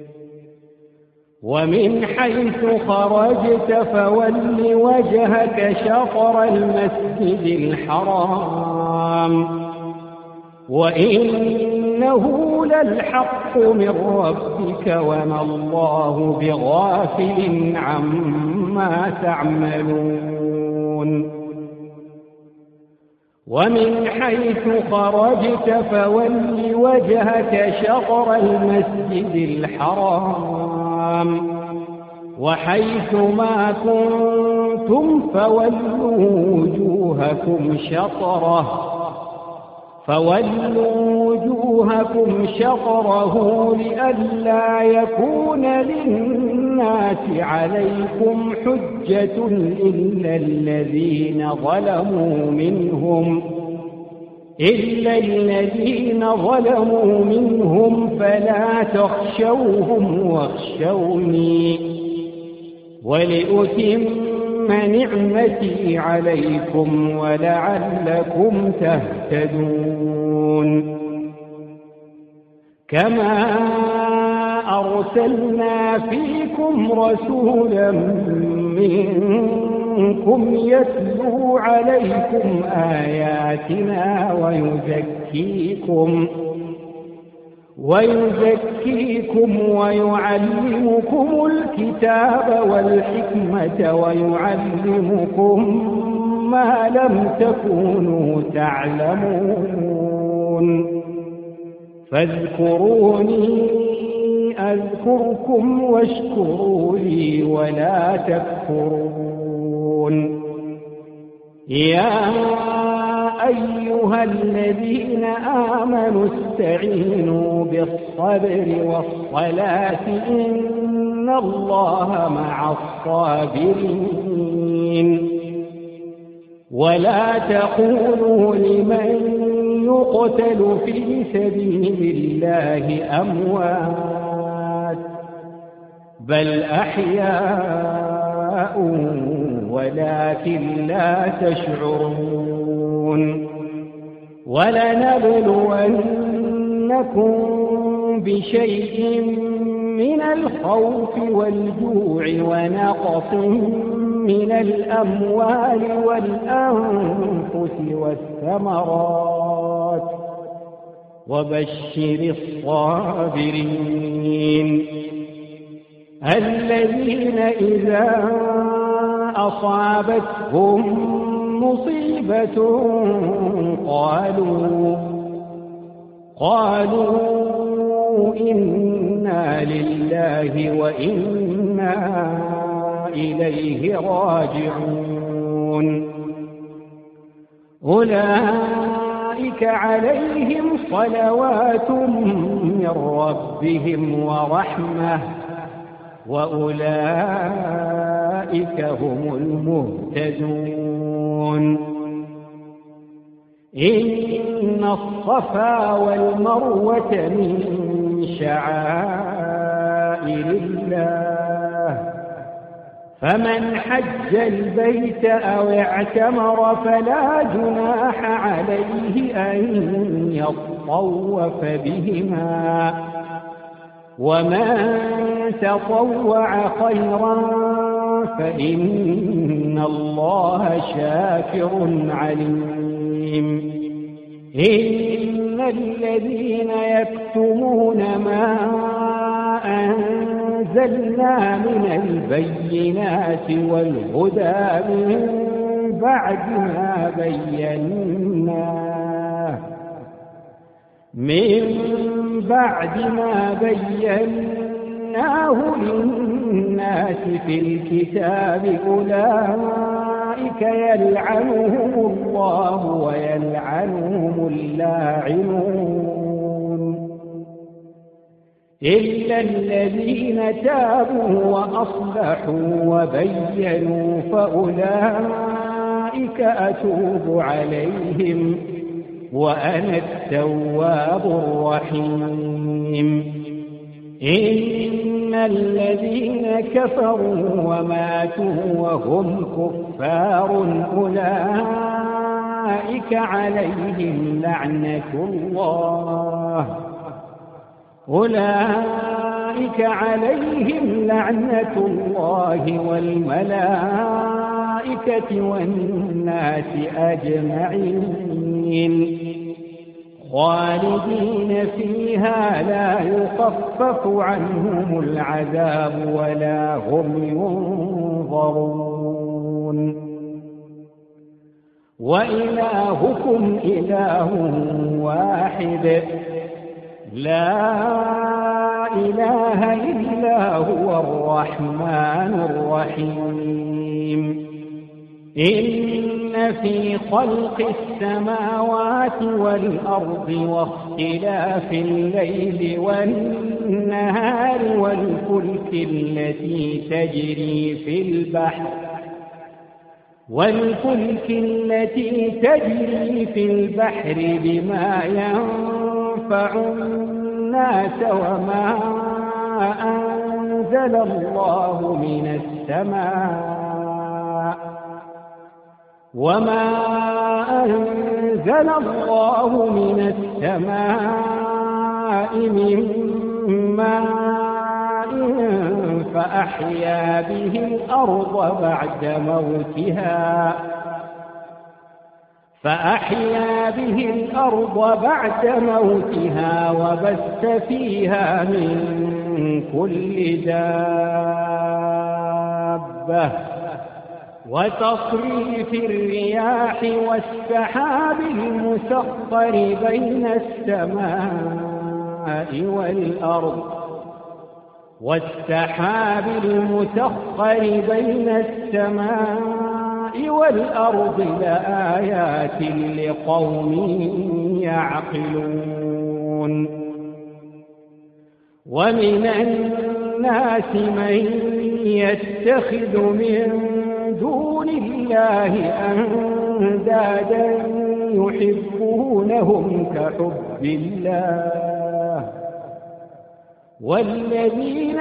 ومن حيث خرجت فول وجهك شطر المسجد الحرام وإنه للحق من ربك وما الله بغافل عما تعملون. ومن حيث خرجت فول وجهك شطر المسجد الحرام وحيث ما كنتم فولوا وجوهكم شطره فولوا وجوهكم شطره لئلا يكون للناس عليكم حجة إلا الذين ظلموا منهم إلا الذين ظلموا منهم فلا تخشوهم واخشوني ولأتم نعمتي عليكم ولعلكم تهتدون كما أرسلنا فيكم رسولا منكم يتلو عليكم آياتنا ويزكيكم ويزكيكم ويعلمكم الكتاب والحكمة ويعلمكم ما لم تكونوا تعلمون فاذكروني أذكركم واشكروا لي ولا تكفرون يا أيها الذين آمنوا استعينوا بالصبر والصلاة إن الله مع الصابرين ولا تقولوا لمن يقتل في سبيل الله أموات بل أحياء ولكن لا تشعرون ولنبلونكم بشيء من الخوف والجوع ونقص من الأموال والأنفس والثمرات وبشر الصابرين الذين إذا أصابتهم مصيبة قالوا قالوا إنا لله وإنا إليه راجعون أولئك عليهم صلوات من ربهم ورحمة وأولئك هم المهتدون إن الصفا والمروة من شعائر الله فمن حج البيت أو اعتمر فلا جناح عليه أن يطوف بهما ومن تطوع خيرا فإن الله شاكر عليم إن الذين يكتمون ما أنزلنا من البينات والهدى من بعد ما بيناه من بعد ما بيناه للناس في الكتاب أولئك يلعنهم الله ويلعنهم اللاعنون إلا الذين تابوا وأصلحوا وبينوا فأولئك أتوب عليهم وأنا التواب الرحيم إن الذين كفروا وماتوا وهم كفار أولئك عليهم لعنة الله أولئك عليهم لعنة الله والملائكة والناس أجمعين خالدين فيها لا يخفف عنهم العذاب ولا هم ينظرون وإلهكم إله واحد لا إله إلا هو الرحمن الرحيم إن في خلق السماوات والأرض واختلاف الليل والنهار والفلك التي تجري في البحر والفلك التي تجري في البحر بما ينفع الناس وما أنزل الله من السماء وما أنزل الله من السماء من ماء فأحيا به الأرض بعد موتها فأحيا به الأرض بعد موتها وبث فيها من كل دابة وتصريف الرياح والسحاب المسخر بين السماء والأرض والسحاب المسخر بين السماء والأرض لآيات لقوم يعقلون ومن الناس من يتخذ من دون الله أندادا يحبونهم كحب الله والذين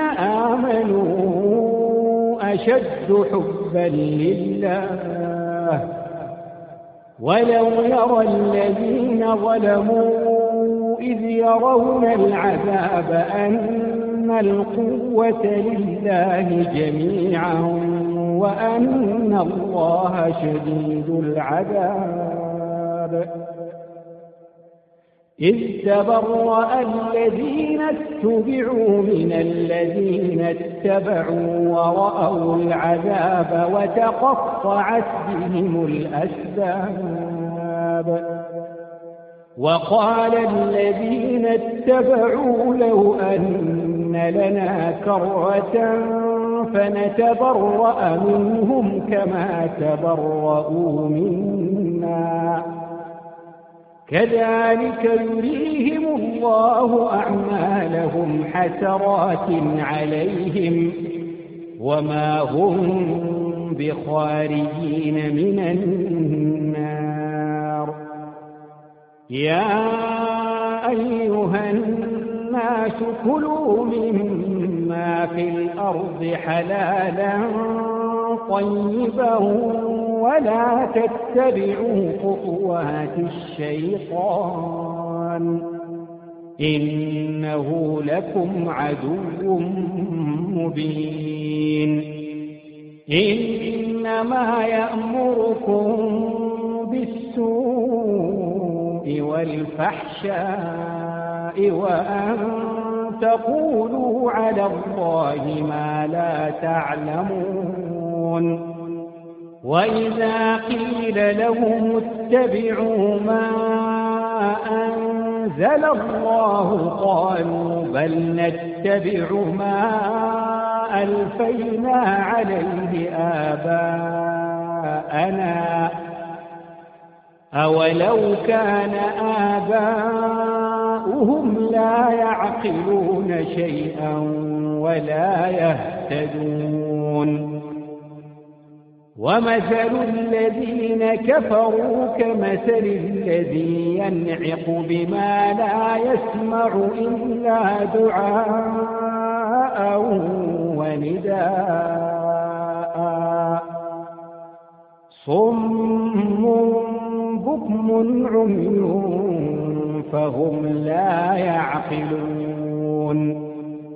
آمنوا أشد حبا لله ولو يرى الذين ظلموا إذ يرون العذاب أن القوة لله جميعا وأن الله شديد العذاب إذ تبرأ الذين اتبعوا من الذين اتبعوا ورأوا العذاب وتقطعت بهم الأسباب وقال الذين اتبعوا لو أن لنا كرة فنتبرأ منهم كما تبرؤوا منا كذلك يريهم الله أعمالهم حسرات عليهم وما هم بخارجين من النار يا أيها الناس كلوا مما في الأرض حلالا طيبا ولا تتبعوا خطوات الشيطان إنه لكم عدو مبين إنما يأمركم بالسوء والفحشاء وأن تقولوا على الله ما لا تعلمون وإذا قيل لهم اتبعوا ما أنزل الله قالوا بل نتبع ما ألفينا عليه آباءنا أولو كان آباؤهم لا يعقلون شيئا ولا يهتدون ومثل الذين كفروا كمثل الذي ينعق بما لا يسمع إلا دعاء ونداء صم بكم عمي فهم لا يعقلون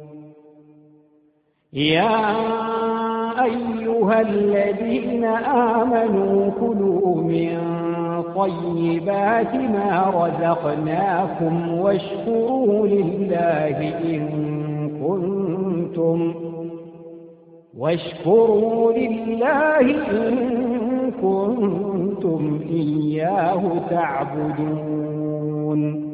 يا أيها الذين آمنوا كلوا من طيبات ما رزقناكم واشكروا لله إن كنتم واشكروا لله إن كنتم إياه تعبدون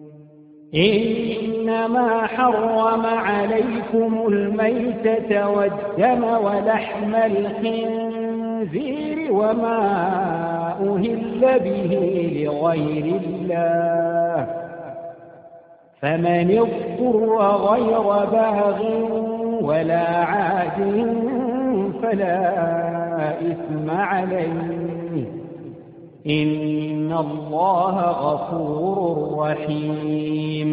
إنما حرم عليكم الميتة والدم ولحم الخنزير الخنزير وما أهل به لغير الله فمن اضطر غير باغ ولا عاد فلا إثم عليه إن الله غفور رحيم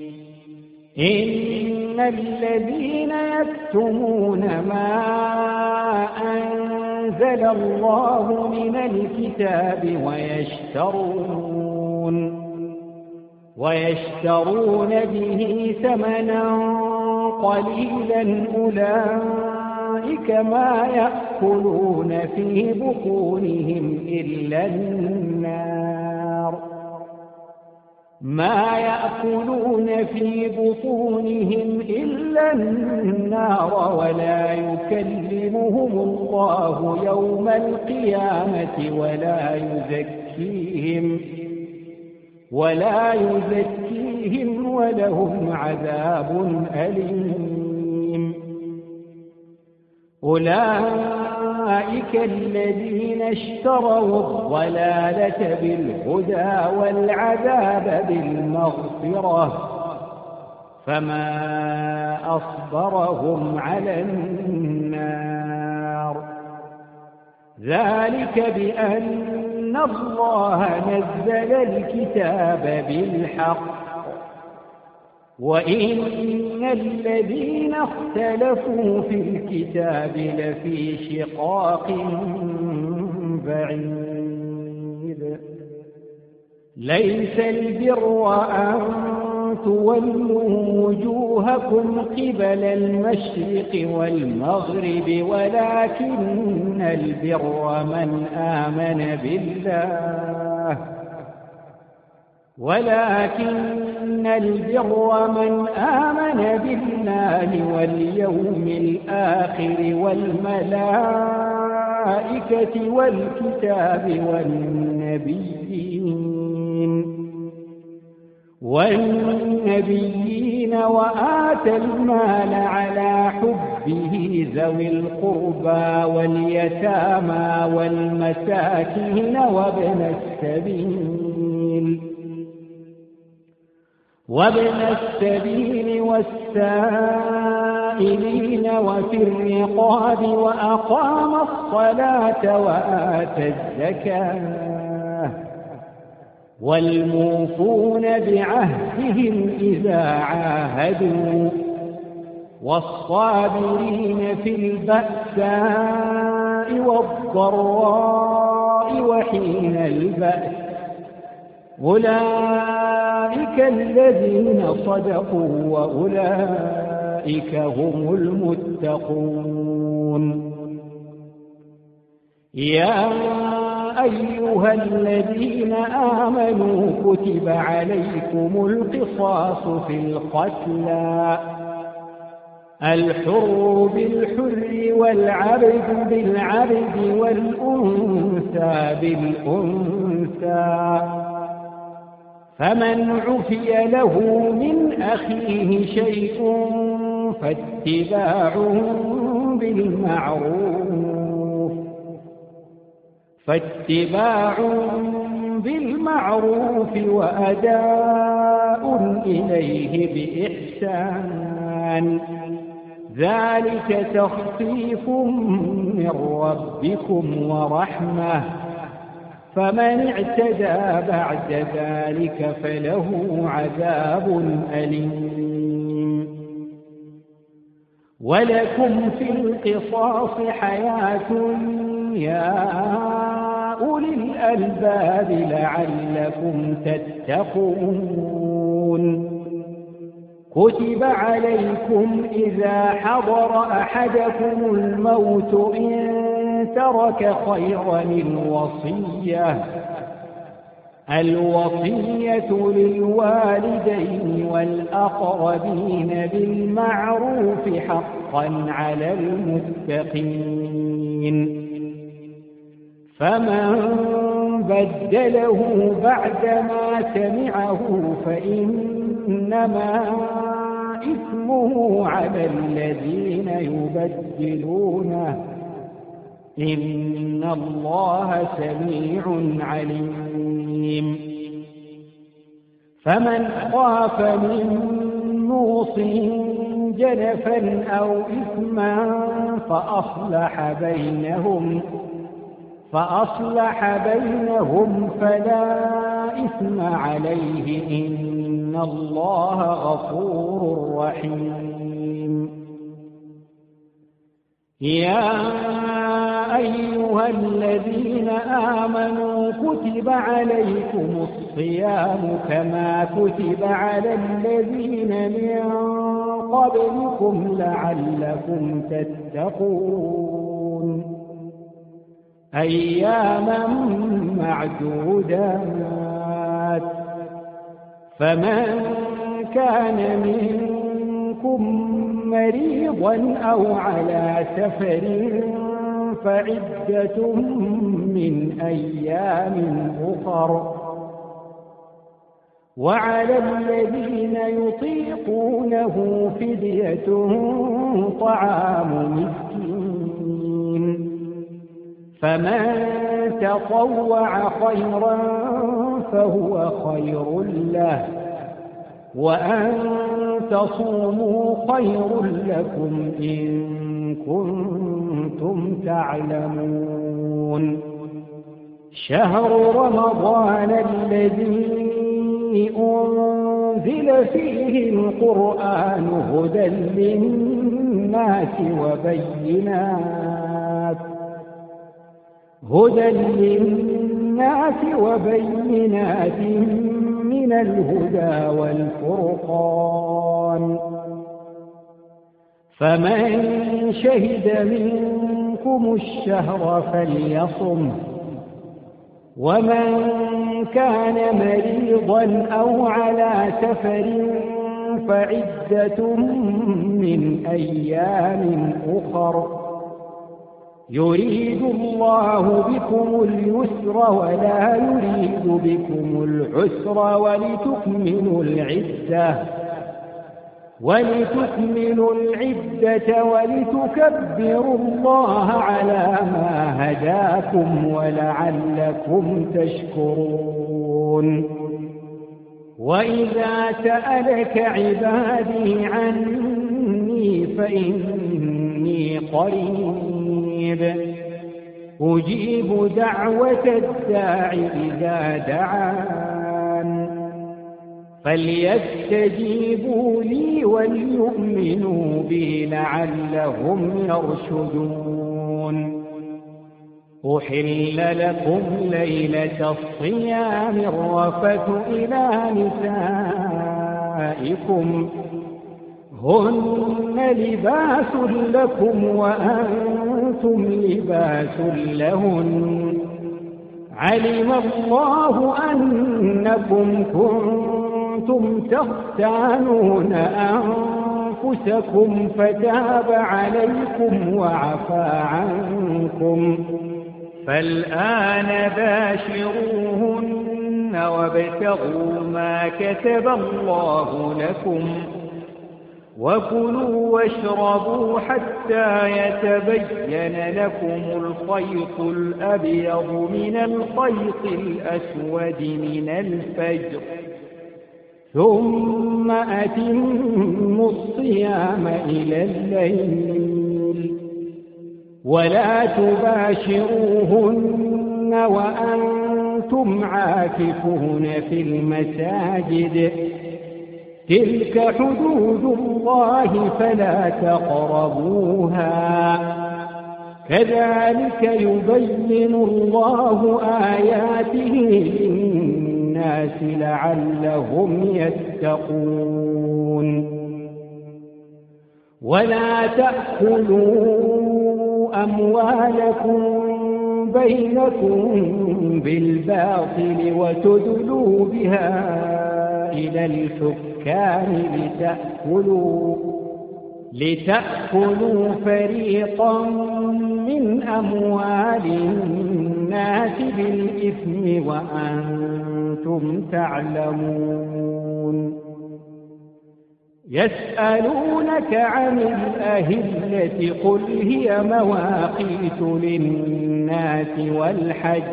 إن الذين يكتمون ما أنزل الله من الكتاب ويشترون ويشترون به ثمنا قليلا أولئك ما يأكلون في بطونهم إلا النار ما يأكلون في بطونهم إلا النار ولا يكلمهم الله يوم القيامة ولا يزكيهم ولا يزكيهم ولهم عذاب أليم أولئك الذين اشتروا الضلالة بالهدى والعذاب بالمغفرة فما أصبرهم على النار ذلك بأن الله نزل الكتاب بالحق وإن الذين اختلفوا في الكتاب لفي شقاق بعيد ليس البر أن تولوا وجوهكم قبل المشرق والمغرب ولكن البر من آمن بالله ولكن البر من آمن بالله واليوم الآخر والملائكة والكتاب والنبيين والنبيين وآتى المال على حبه ذوي القربى واليتامى والمساكين وابن السبيل وابن السبيل والسائلين وفي الرقاب وأقام الصلاة وآتى الزكاة والموفون بعهدهم إذا عاهدوا والصابرين في البأساء والضراء وحين البأس أولئك الذين صدقوا وأولئك هم المتقون يا أيها الذين آمنوا كتب عليكم القصاص في القتلى الحر بالحر والعبد بالعبد والأنثى بالأنثى فمن عفي له من أخيه شيء فاتباع بالمعروف فاتباع بالمعروف وأداء إليه بإحسان ذلك تخفيف من ربكم ورحمة فمن اعتدى بعد ذلك فله عذاب أليم ولكم في القصاص حياة يا أولي الألباب لعلكم تتقون كتب عليكم إذا حضر أحدكم الموت إن ترك خيرا الوصية الوصية للوالدين والأقربين بالمعروف حقا على المتقين فمن بدله بعدما سمعه فإنما إثمه على الذين يبدلونه إن الله سميع عليم. فمن خاف من موص جنفا أو إثما فأصلح بينهم فأصلح بينهم فلا إثم عليه إن الله غفور رحيم. يا أيها الذين آمنوا كتب عليكم الصيام كما كتب على الذين من قبلكم لعلكم تتقون أياما معدودات. فمن كان منكم مريضا أو على سفر فعدة من أيام أخر. وعلى الذين يطيقونه فدية طعام مسكين. فمن تطوع خيرا فهو خير له وأن تصوموا خير لكم إن كنتم تعلمون. شهر رمضان الذي أنزل فيه القرآن هدى للناس وبينات هدى للناس وبينات من الهدى والفرقان. فمن شهد منكم الشهر فليصم. ومن كان مريضا أو على سفر فعدة من أيام أخر. يريد الله بكم اليسر ولا يريد بكم العسر ولتكملوا العدة ولتكملوا العدة ولتكبروا الله على ما هداكم ولعلكم تشكرون. وإذا سألك عبادي عني فإني قريب أجيب دعوة الداع إذا دعان فليستجيبوا لي وليؤمنوا بي لعلهم يرشدون. أحل لكم ليلة الصيام الرفث إلى نسائكم هن لباس لكم وأنتم لباس لهن. علم الله أنكم كنتم تختانون أنفسكم فتاب عليكم وعفى عنكم فالآن باشروهن وابتغوا ما كتب الله لكم وكلوا واشربوا حتى يتبين لكم الخيط الأبيض من الخيط الأسود من الفجر ثم أتموا الصيام إلى الليل ولا تباشروهن وأنتم عاكفون في المساجد تلك حدود الله فلا تقربوها كذلك يبين الله آياته للناس لعلهم يتقون. ولا تأكلوا أموالكم بينكم بالباطل وتدلوا بها إلى الحكام لتأكلوا, لتأكلوا فريقا من أموال الناس بالإثم وأنتم تعلمون. يسألونك عن الأهلة قل هي مواقيت للناس والحج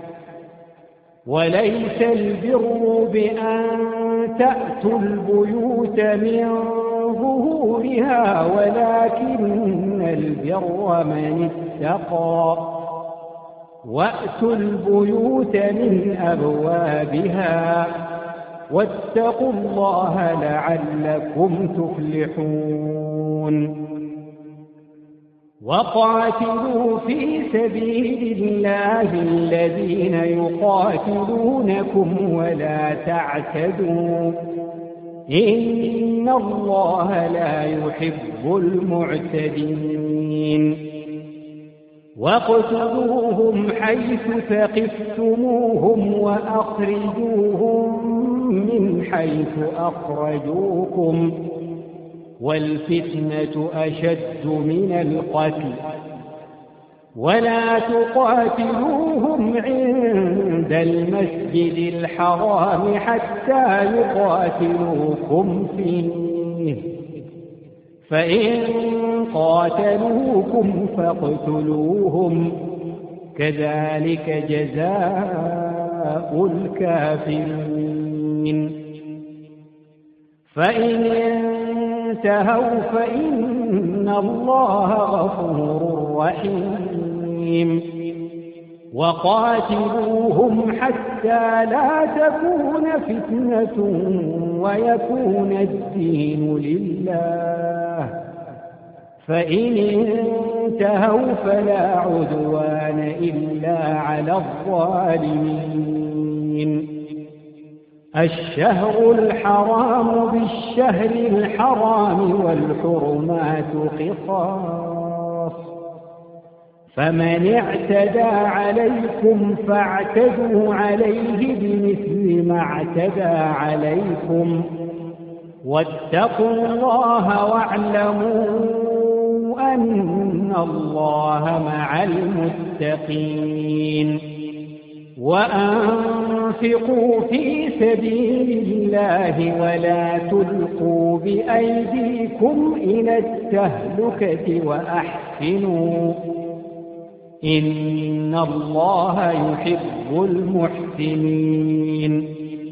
وليس البر بأن تأتوا البيوت من ظهورها ولكن البر من اتقى وأتوا البيوت من أبوابها واتقوا الله لعلكم تفلحون وقاتلوا في سبيل الله الذين يقاتلونكم ولا تعتدوا إن الله لا يحب المعتدين واقتلوهم حيث ثقفتموهم وأخرجوهم من حيث أخرجوكم والفتنة أشد من القتل ولا تقاتلوهم عند المسجد الحرام حتى يقاتلوكم فيه فإن قاتلوكم فاقتلوهم كذلك جزاء الكافرين فإن انتهوا فإن الله غفور رحيم وقاتلوهم حتى لا تكون فتنة ويكون الدين لله فإن انتهوا فلا عدوان إلا على الظالمين الشهر الحرام بالشهر الحرام والحرمات قصاص فمن اعتدى عليكم فاعتدوا عليه بمثل ما اعتدى عليكم واتقوا الله واعلموا أن الله مع المتقين وأنفقوا في سبيل الله ولا تلقوا بأيديكم إلى التهلكة وأحسنوا إن الله يحب المحسنين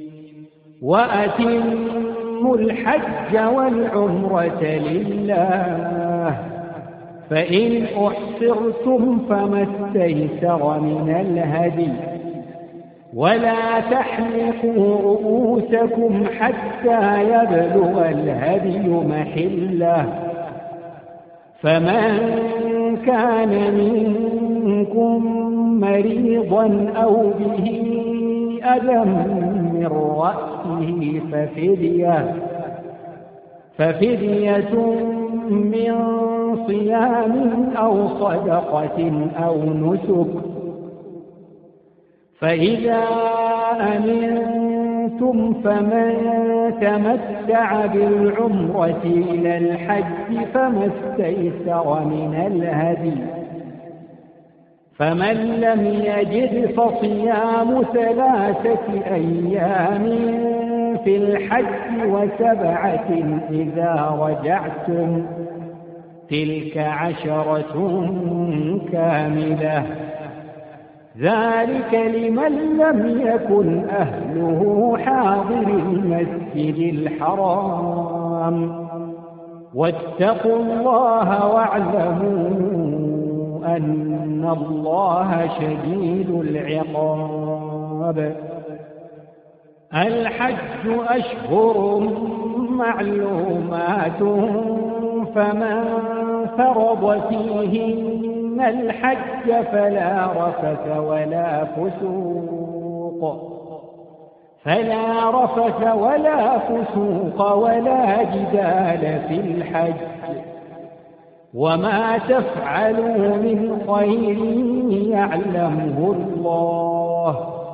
وأتموا الحج والعمرة لله فإن أحصرتم فما استيسر من الهدي ولا تحلقوا رؤوسكم حتى يبلغ الهدي محله فمن كان منكم مريضا أو به أذى من رأسه ففدية ففدية من صيام أو صدقة أو نسك فإذا أمنتم فمن تمتع بالعمرة إلى الحج فما استيسر من الهدي فمن لم يجد فصيام ثلاثة أيام في الحج وسبعة إذا رجعتم تلك عشرة كاملة ذلك لمن لم يكن أهله حاضر المسجد الحرام واتقوا الله واعلموا أن الله شديد العقاب الحج أشهر معلومات فمن فرض فيهن الحج فلا رفث ولا فسوق فلا رفث ولا فسوق ولا جدال في الحج وما تفعلوا من خير يعلمه الله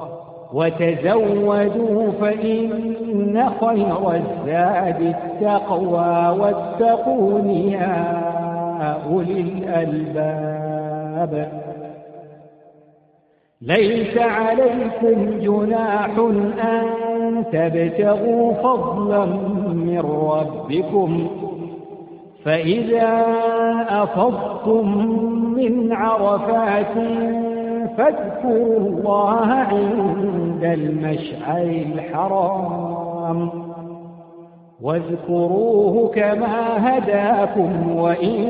وتزودوا فإن خير الزاد التقوى واتقون يا أولي الألباب ليس عليكم جناح أن تبتغوا فضلا من ربكم فإذا أفضتم من عرفات فاذكروا الله عند المشعر الحرام واذكروه كما هداكم وإن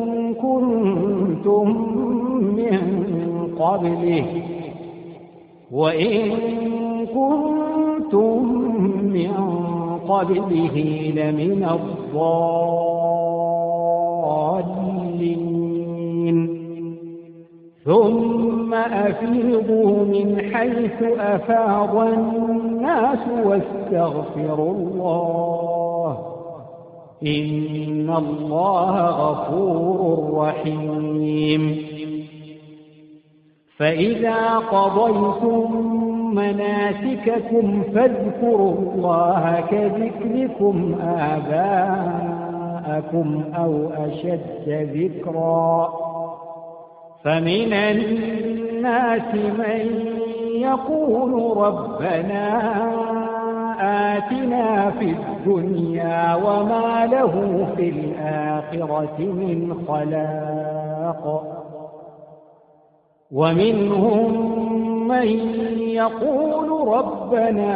كنتم من قبله وإن كنتم من قبله لمن الضالين ثم أفيضوا من حيث أفاض الناس واستغفروا الله إن الله غفور رحيم فإذا قضيتم مناسككم فاذكروا الله كذكركم آباءكم أو أشد ذكرا فمن الناس من يقول ربنا آتنا في الدنيا وما له في الآخرة من خلاق ومنهم من يقول ربنا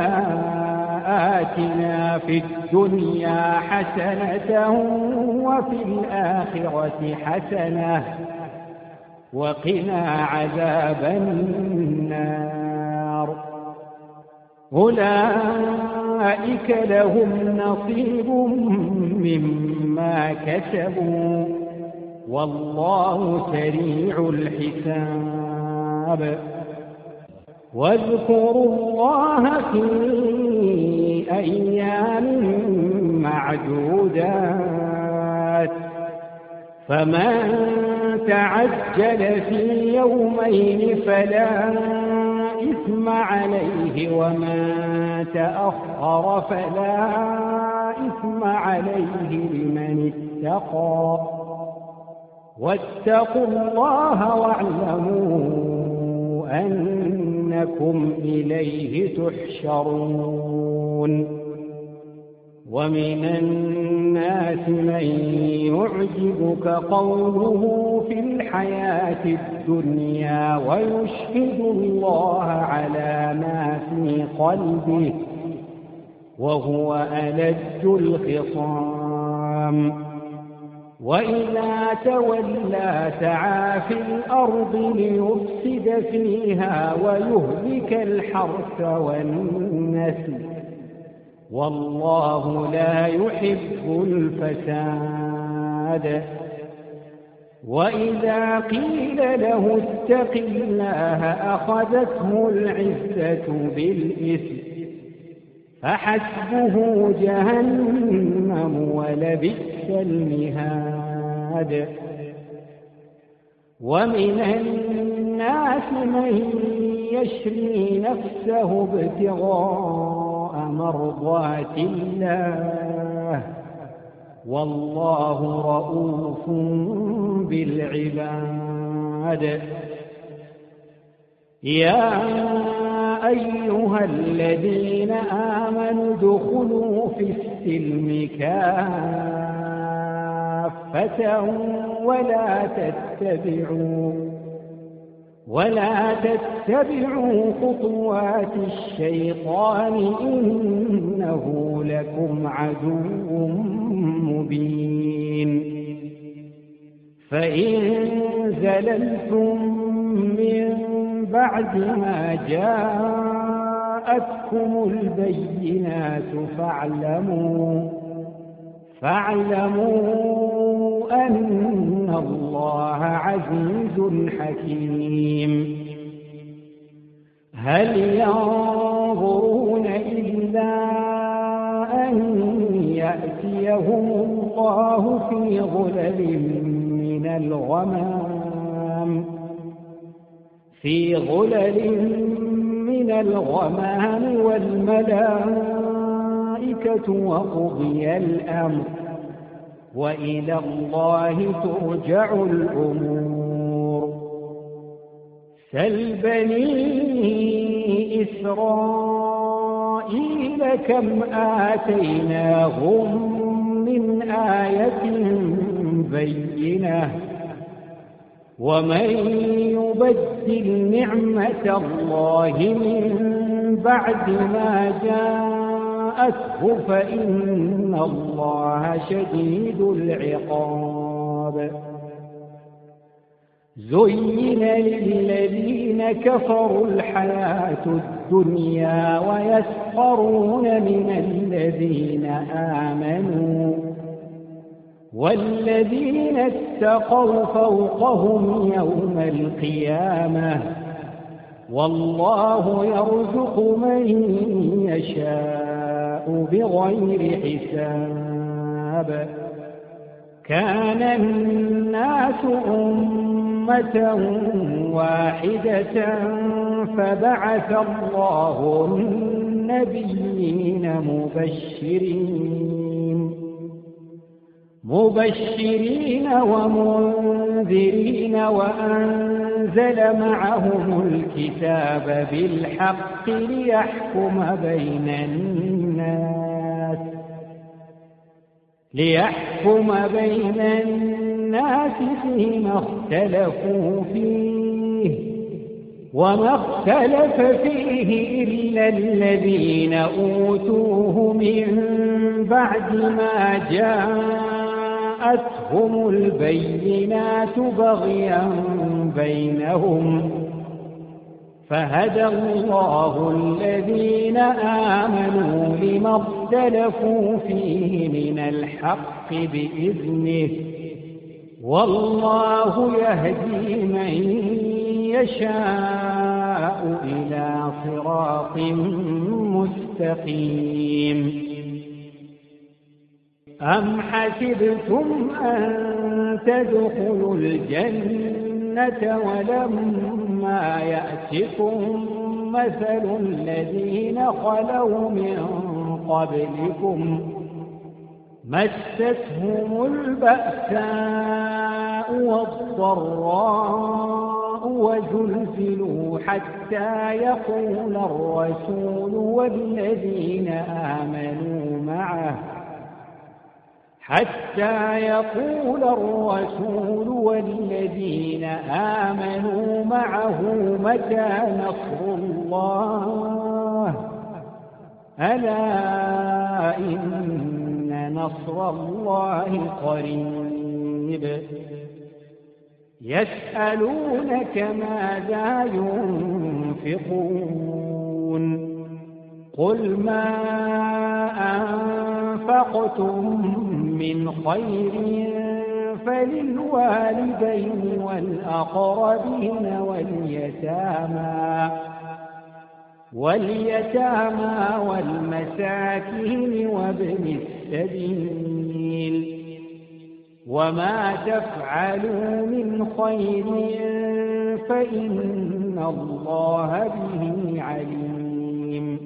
آتنا في الدنيا حسنة وفي الآخرة حسنة وقنا عذاب النار أولئك لهم نصيب مما كسبوا والله سريع الحساب واذكروا الله في أيام معدودات فمن تعجل في يومين فلا إثم عليه ومن تأخر فلا إثم عليه لمن اتقى واتقوا الله واعلموا أنكم إليه تحشرون ومن الناس من يعجبك قوله في الحياة الدنيا ويشهد الله على ما في قلبه وهو ألد الخصام وإذا تولى سعى في الأرض ليفسد فيها ويهلك الحرث والنسل والله لا يحب الفساد وإذا قيل له اتق الله أخذته العزة بالإثم فحسبه جهنم ولبئس المهاد ومن الناس من يشري نفسه ابتغاء مرضات الله والله رؤوف بالعباد يا أيها الذين آمنوا ادخلوا في السلم كافة ولا تتبعوا ولا تتبعوا خطوات الشيطان إنه لكم عدو مبين فإن زللتم من بعد ما جاءتكم البينات فاعلموا فاعلموا أن الله عزيز حكيم هل ينظرون إلا أن يأتيهم الله في ظلل من الغمام في ظلل من الغمام والملائكة وقضي الأمر وإلى الله ترجع الأمور سل بني إسرائيل إسرائيل كم آتيناهم من آية بينة ومن يبدل نعمة الله من بعد ما جاءته فإن الله شديد العقاب زين للذين كفروا الحياة الدنيا ويسخرون من الذين آمنوا والذين اتقوا فوقهم يوم القيامة والله يرزق من يشاء بغير حساب كان الناس أمة واحدة فبعث الله النبيين مبشرين مبشرين ومنذرين وأنزل معهم الكتاب بالحق ليحكم بين الناس ليحكم بين الناس فيما اختلفوا فيه وما اختلف فيه إلا الذين أوتوه من بعد ما جاءتهم البينات بغيا بينهم فهدى الله الذين آمنوا لما اختلفوا فيه من الحق بإذنه والله يهدي من يشاء إلى صراط مستقيم أم حسبتم أن تدخلوا الجنة ولما يأتكم مثل الذين خلوا من قبلكم مستهم البأساء والضراء وزلزلوا حتى يقول الرسول والذين آمنوا معه حتى يقول الرسول والذين آمنوا معه متى نصر الله ألا إن نصر الله قريب يسألونك ماذا ينفقون قل ما أنفقتم من خير فللوالدين والأقربين واليتامى واليتامى والمساكين وابن السبيل وما تفعلوا من خير فإن الله به عليم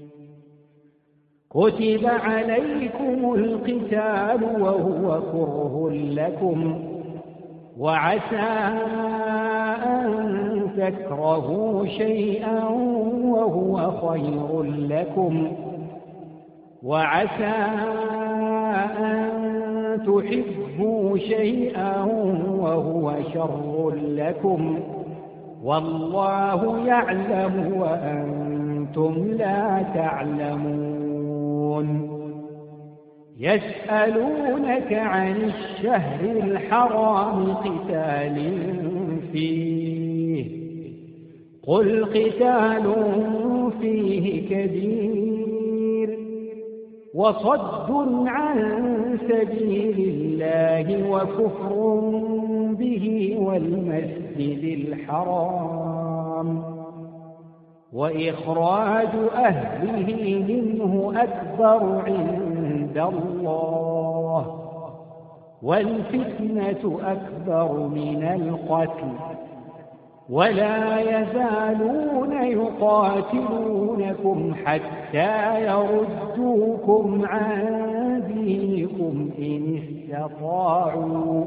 كتب عليكم القتال وهو كره لكم وعسى أن تكرهوا شيئا وهو خير لكم وعسى أن تحبوا شيئا وهو شر لكم والله يعلم وأنتم لا تعلمون يسألونك عن الشهر الحرام قتال فيه قل قتال فيه كبير وصد عن سبيل الله وكفر به والمسجد الحرام وإخراج أهله منه أكبر عند الله والفتنة أكبر من القتل ولا يزالون يقاتلونكم حتى يردوكم عن دينكم إن استطاعوا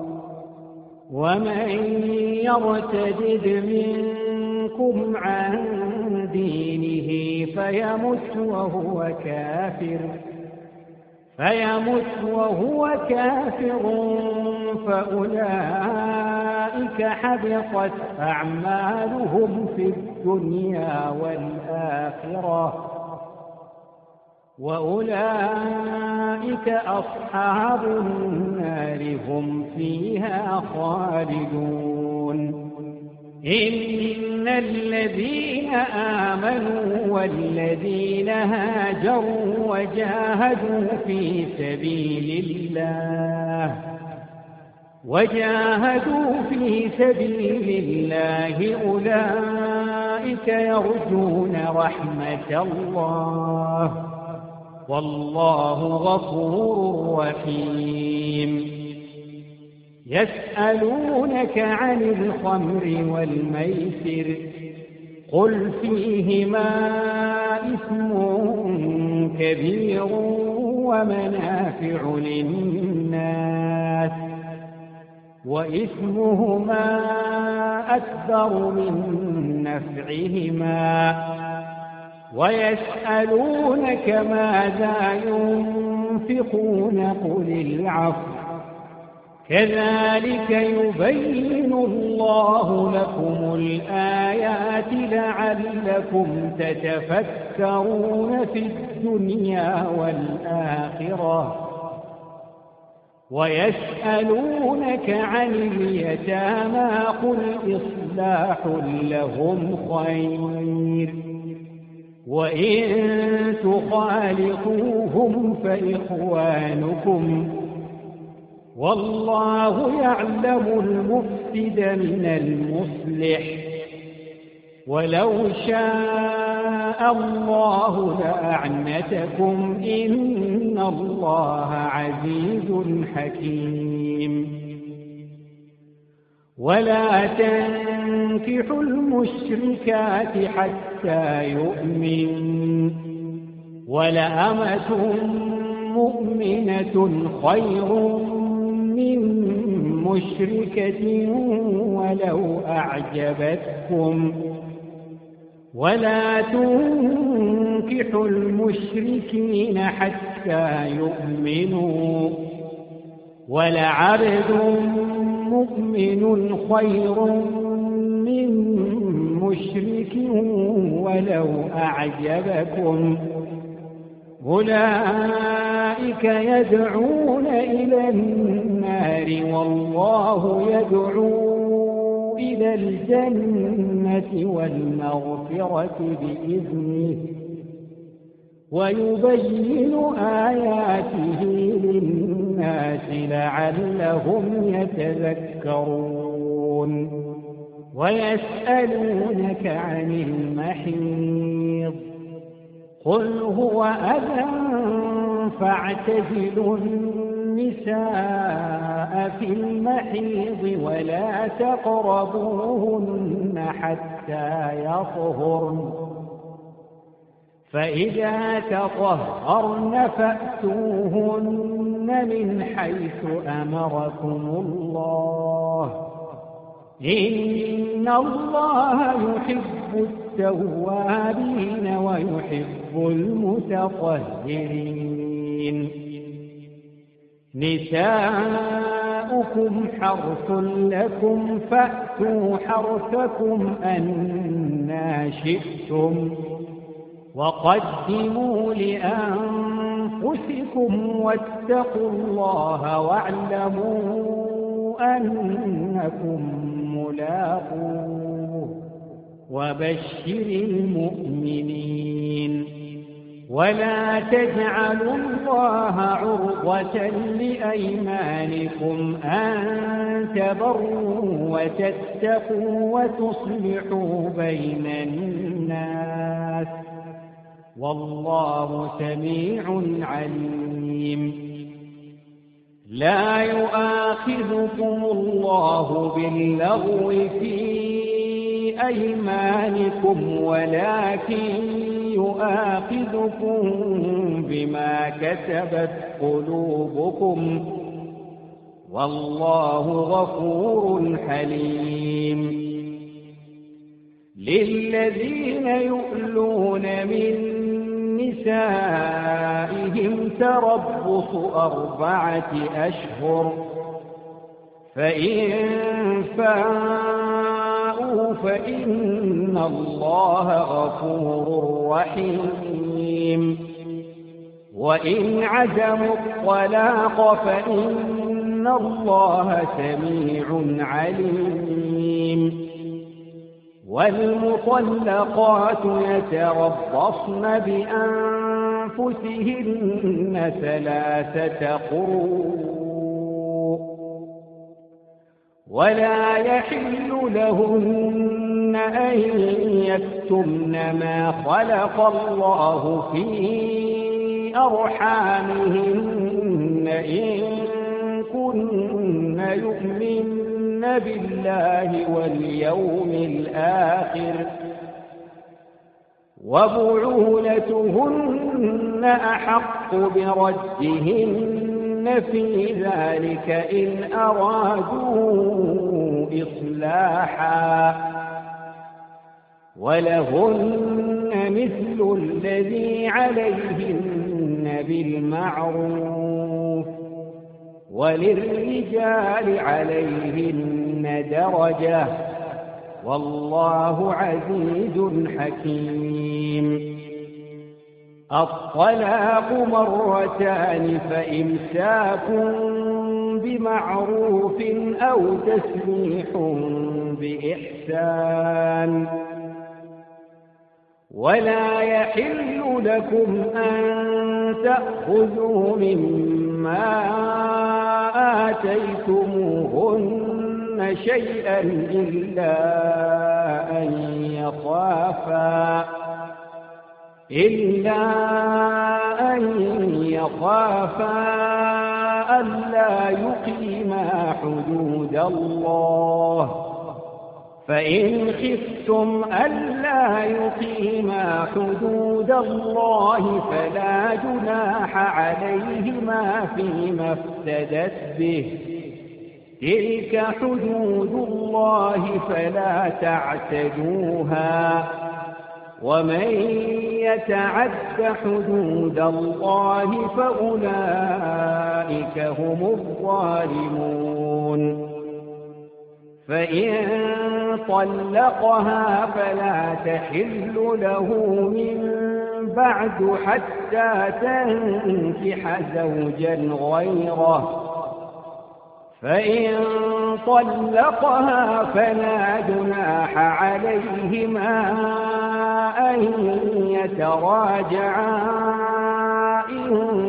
ومن يرتد منكم عن دينه فيمت وهو كافر فيمت وهو كافر فأولئك حبطت أعمالهم في الدنيا والآخرة وأولئك أصحاب النار هم فيها خالدون إن الذين آمنوا والذين هاجروا وجاهدوا في سبيل الله وجاهدوا في سبيل الله أولئك يرجون رحمة الله والله غفور رحيم يسألونك عن الخمر والميسر قل فيهما إثم كبير ومنافع للناس وإثمهما أكبر من نفعهما ويسألونك ماذا ينفقون قل العفو كذلك يبين الله لكم الآيات لعلكم تتفكرون في الدنيا والآخرة ويسألونك عن اليتامى قل إصلاح لهم خير وإن تخالطوهم فإخوانكم والله يعلم المفسد من المصلح ولو شاء الله لأعنتكم إن الله عزيز حكيم ولا تنكحوا المشركات حتى يؤمنوا ولأمة مؤمنة خير من مشركة ولو أعجبتكم ولا تنكحوا المشركين حتى يؤمنوا ولعبد مؤمن خير من مشرك ولو أعجبكم أولئك يدعون إلى النار والله يدعو إلى الجنة والمغفرة بإذنه ويبين آياته للناس لعلهم يتذكرون ويسألونك عن المحيض قل هو أذى فاعتزلوا النساء في المحيض ولا تقربوهن حتى يطهرن فإذا تطهرن فأتوهن من حيث أمركم الله إن الله يحب التوابين ويحب المتطهرين نساؤكم حرث لكم فأتوا حرثكم أنى شئتم وقدموا لأنفسكم واتقوا الله واعلموا أنكم ملاقوه وبشر المؤمنين ولا تجعلوا الله عرضة لأيمانكم أن تبروا وتتقوا وتصلحوا بين الناس والله سميع عليم لا يؤاخذكم الله باللغو في أيمانكم ولكن يؤاخذكم بما كسبت قلوبكم والله غفور حليم للذين يؤلون من نسائهم تربص أربعة أشهر فإن فاءوا فإن الله غفور رحيم وإن عزموا الطلاق فإن الله سميع عليم والمطلقات يتربصن بأنفسهن ثلاثة قروء ولا يحل لهن أن يكتمن ما خلق الله في أرحامهن إن كن يؤمن بالله واليوم الآخر وبعولتهن أحق بردهن في ذلك إن أرادوا إصلاحا ولهن مثل الذي عليهن بالمعروف وللرجال عليهن درجة والله عزيز حكيم الطلاق مرتان فإمساك بمعروف أو تسريح بإحسان ولا يحل لكم أن تأخذوا مما آتيتموهن شيئا إلا أن يخافا إلا أن يخافا ألا يقيما حدود الله فإن خفتم ألا يقيما حدود الله فلا جناح عليهما فيما افتدت به تلك حدود الله فلا تعتدوها ومن يتعد حدود الله فأولئك هم الظالمون فإن طلقها فلا تحل له من بعد حتى تنكح زوجا غيره فإن طلقها فلا جناح عليهما أن يتراجعا إن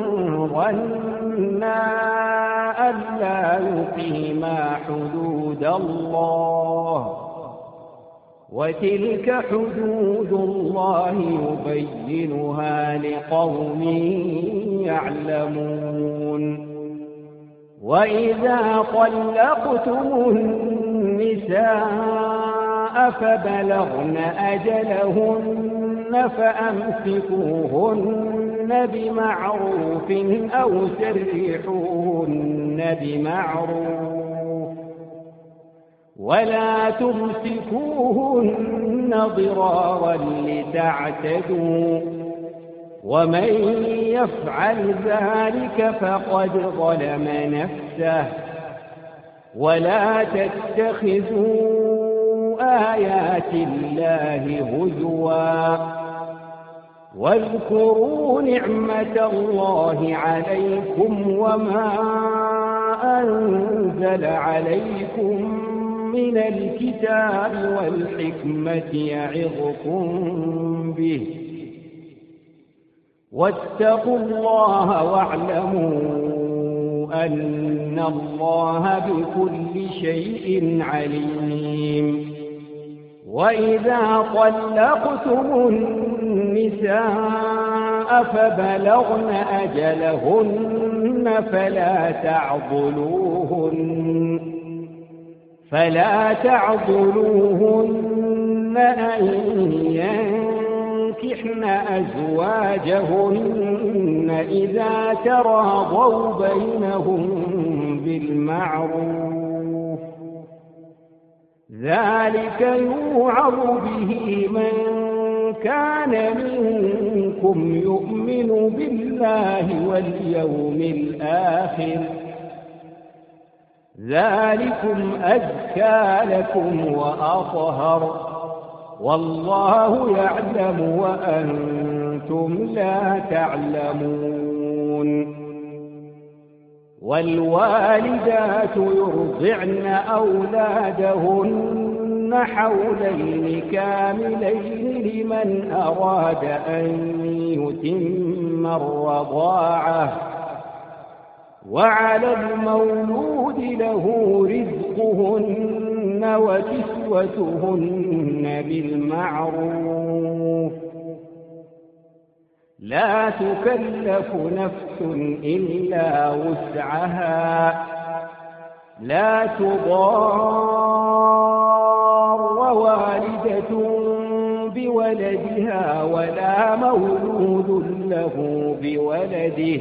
ظنا ألا يقيما حدود الله وتلك حدود الله يبينها لقوم يعلمون وإذا طلقتم النساء فبلغن أجلهن فأمسكوهن بمعروف أو سرحوهن بمعروف ولا تمسكوهن ضرارا لتعتدوا ومن يفعل ذلك فقد ظلم نفسه ولا تتخذوا آيات الله هزوا واذكروا نعمة الله عليكم وما أنزل عليكم من الكتاب والحكمة يعظكم به واتقوا الله واعلموا أن الله بكل شيء عليم وإذا طلقتم النساء فبلغن أجلهن فلا تعضلوهن فلا تعضلوهن أن ينكحن أزواجهن إذا تراضوا بينهم بالمعروف ذلك يوعظ به من كان منكم يؤمن بالله واليوم الآخر ذلكم أزكى لكم وأطهر والله يعلم وأنتم لا تعلمون والوالدات يرضعن أولادهن حولين كاملين لمن أراد أن يتم الرضاعة وعلى المولود له رزقهن وكسوتهن بالمعروف لا تكلف نفس إلا وسعها لا تضار والدة بولدها ولا مولود له بولده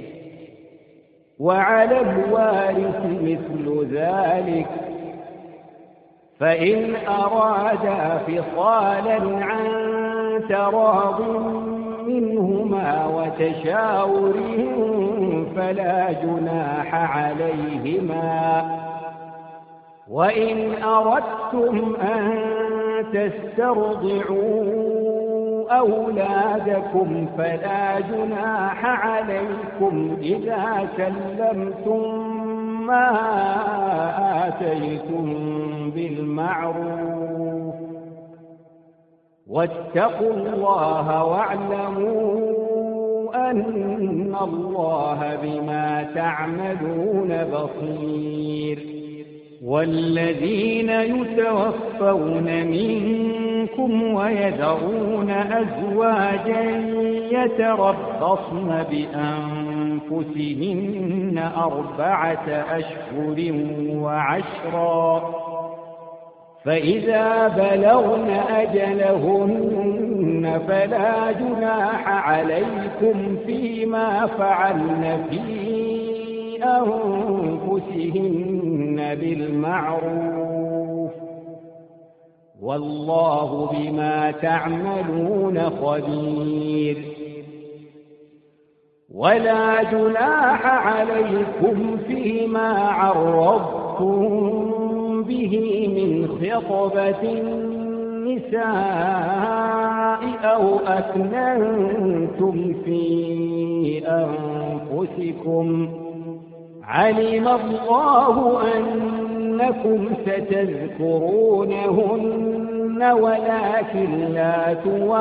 وعلى الوارث مثل ذلك فإن أرادا فصالا عن تراض منهما وتشاور فلا جناح عليهما وإن أردتم أن تسترضعوا أولادكم فلا جناح عليكم إذا سلمتم ما آتيتم بالمعروف واتقوا الله واعلموا أن الله بما تعملون بصير والذين يتوفون منكم ويذرون أزواجا يتربصن بأنفسهن أربعة أشهر وعشرا فإذا بلغن أجلهن فلا جناح عليكم فيما فعلن في أنفسهن بالمعروف والله بما تعملون خبير ولا جناح عليكم فيما عرضتم به من خطبة النساء أو أكننتم في أنفسكم علم الله أنكم ستذكرونهن ولكن لا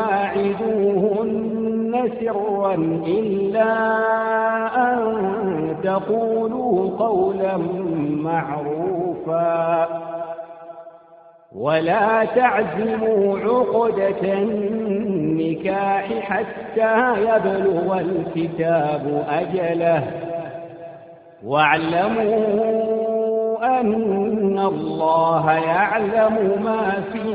تواعدوهن سرا إلا أن تقولوا قولا معروفا ولا تعزموا عقدة النكاح حتى يبلغ الكتاب أجله واعلموا أن الله يعلم ما في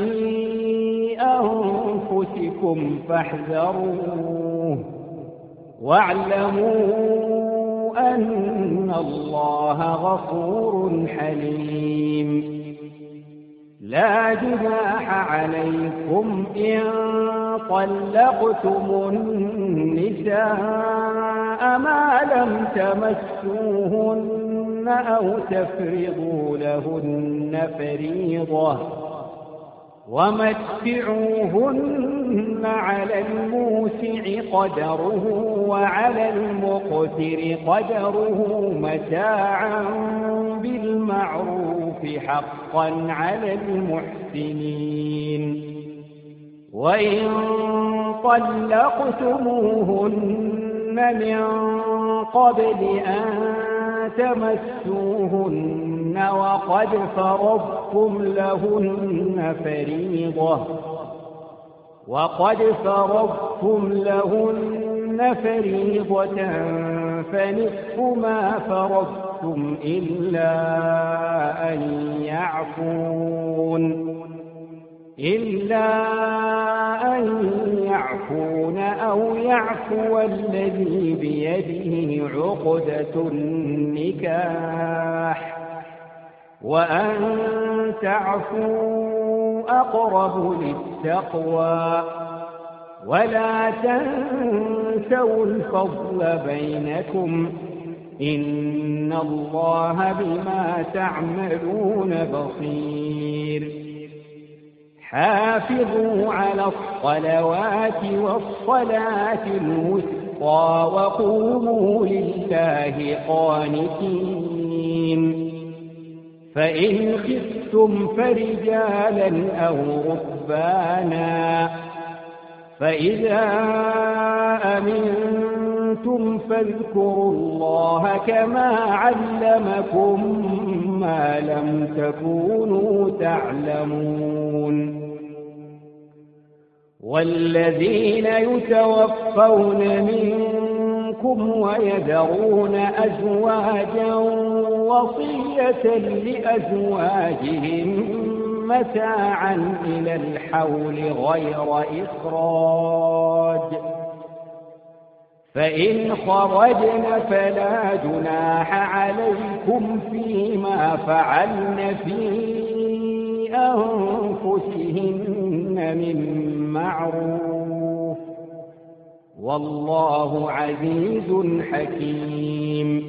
أنفسكم فاحذروه واعلموا أن الله غفور حليم لا جناح عليكم إن طلقتم النساء ما لم تمسوهن أو تفرضوا لهن فريضة ومتعوهن على الموسع قدره وعلى المقتر قدره متاعا بالمعروف حقا على المحسنين وإن طلقتموهن من قبل أن تمسوهن وقد فرضتم لهن فريضة وقد فرضتم لهن فريضة فنصف ما فرضتم إلا أن يعفون إلا أن يعفون أو يعفو الذي بيده عقدة النكاح وأن تعفوا أقرب للتقوى ولا تنسوا الفضل بينكم إن الله بما تعملون بصير حافظوا على الصلوات والصلاة الوسطى وقوموا لله قانتين فإن خفتم فرجالا أو ركبانا فإذا أمنتم فاذكروا الله كما علمكم ما لم تكونوا تعلمون والذين يتوفون منكم ويذرون أزواجا وصية لأزواجهم متاعا إلى الحول غير إخراج فإن خرجن فلا جناح عليكم فيما فعلن في أنفسهن من معروف والله عزيز حكيم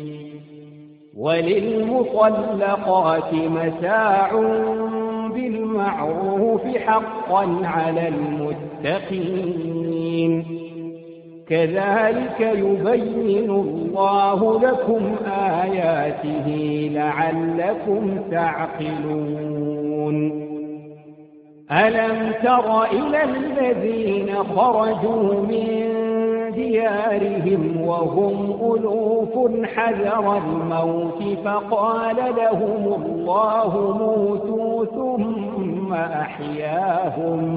وللمطلقات متاع بالمعروف حقا على المتقين كذلك يبين الله لكم آياته لعلكم تعقلون ألم تر إلى الذين خرجوا من ديارهم وهم ألوف حذر الموت فقال لهم الله موتوا ثم أحياهم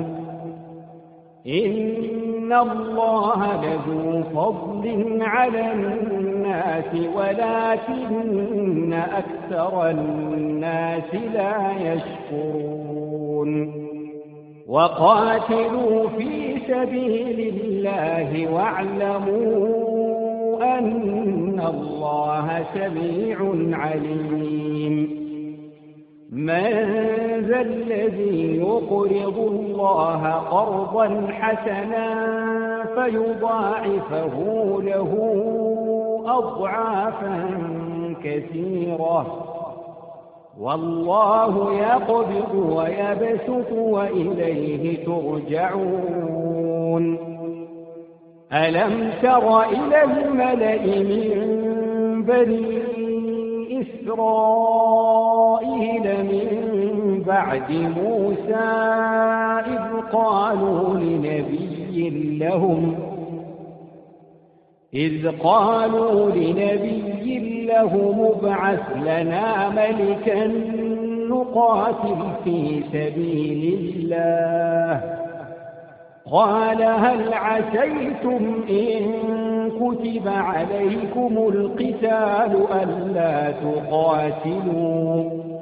إن الله لذو فضل على الناس ولكن أكثر الناس لا يشكرون وقاتلوا في سبيل الله واعلموا أن الله سميع عليم من ذا الذي يقرض الله قرضا حسنا فيضاعفه له أضعافا كثيرة والله يقبض ويبسط وإليه ترجعون ألم تر إلى الملأ من بني إسرائيل من بعد موسى إذ قالوا لنبي لهم إذ قالوا لنبي لهم ابعث لنا ملكا نقاتل في سبيل الله قال هل عسيتم إن كتب عليكم القتال ألا تقاتلوا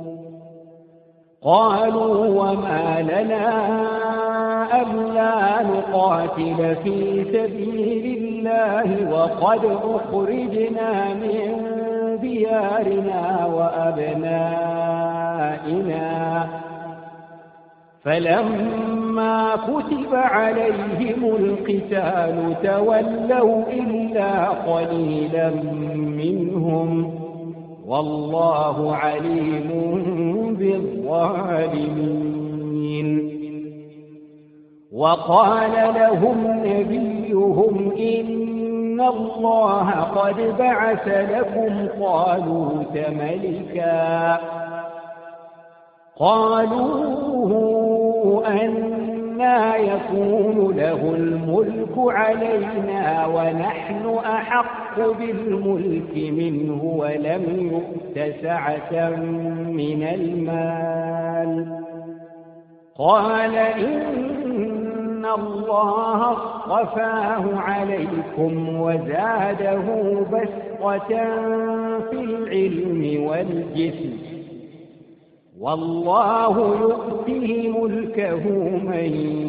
قالوا وما لنا ألا نقاتل في سبيل الله وقد أخرجنا من ديارنا وأبنائنا فلما كتب عليهم القتال تولوا إلا قليلا منهم والله عليم بالظالمين وقال لهم نبيهم إن الله قد بعث لكم طالوت ملكا قالوا أنى يكون له الملك علينا ونحن أحق بالملك منه ولم يؤت سعة من المال قال إن الله اصطفاه عليكم وزاده بسطة في العلم والجسم والله يؤتي ملكه من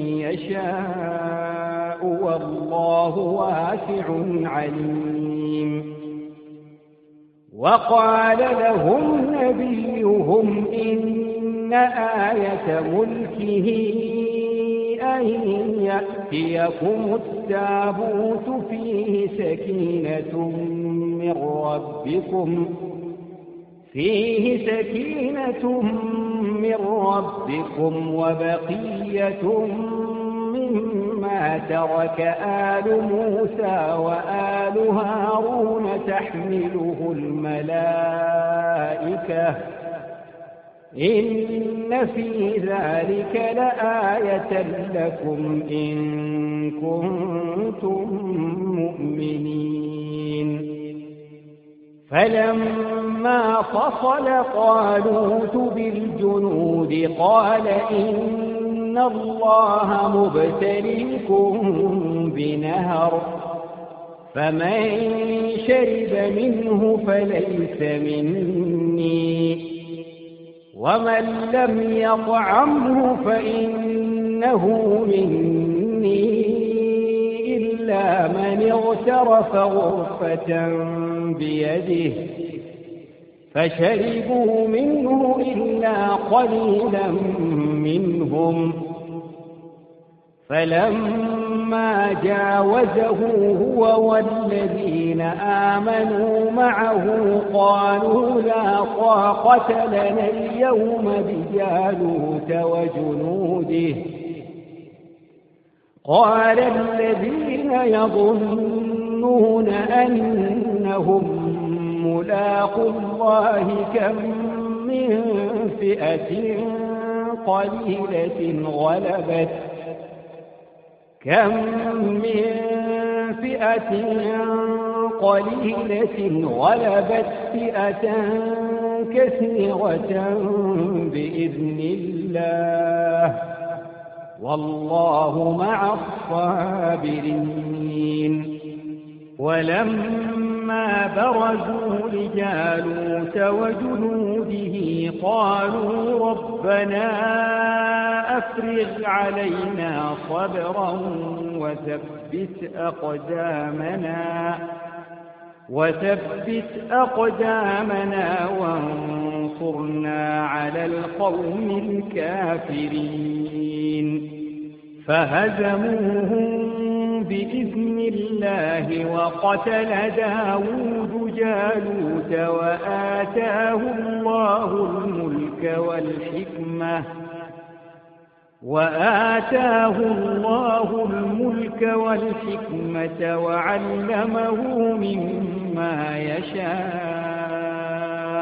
يشاء والله واسع عليم وقال لهم نبيهم إن آية ملكه أن يأتيكم التابوت فيه سكينة من ربكم فيه سكينة من ربكم وبقية مما ترك آل موسى وآل هارون تحمله الملائكة إن في ذلك لآية لكم إن كنتم مؤمنين فلما فصل طالوت بالجنود قال إن الله مبتليكم بنهر فمن شرب منه فليس مني ومن لم يطعمه فإنه مني إلا من اغترف غرفة بيده فشربوا منه إلا قليلا منهم فلما جاوزه هو والذين آمنوا معه قالوا لا طاقة لنا اليوم بجالوت وجنوده قال الذين يظنون أنهم ملاقوا الله كم من فئة قليلة غلبت كم من فئة قليلة غلبت فئة كثيرة بإذن الله والله مع الصابرين ولما برزوا لجالوت وجنوده قالوا ربنا أفرغ علينا صبرا وثبت أقدامنا وثبت أقدامنا وانصرنا على القوم الكافرين فهزموهم بإذن الله وقتل داود جالوت وآتاه الله الملك والحكمة وآتاه الله الملك والحكمة وعلمه مما يشاء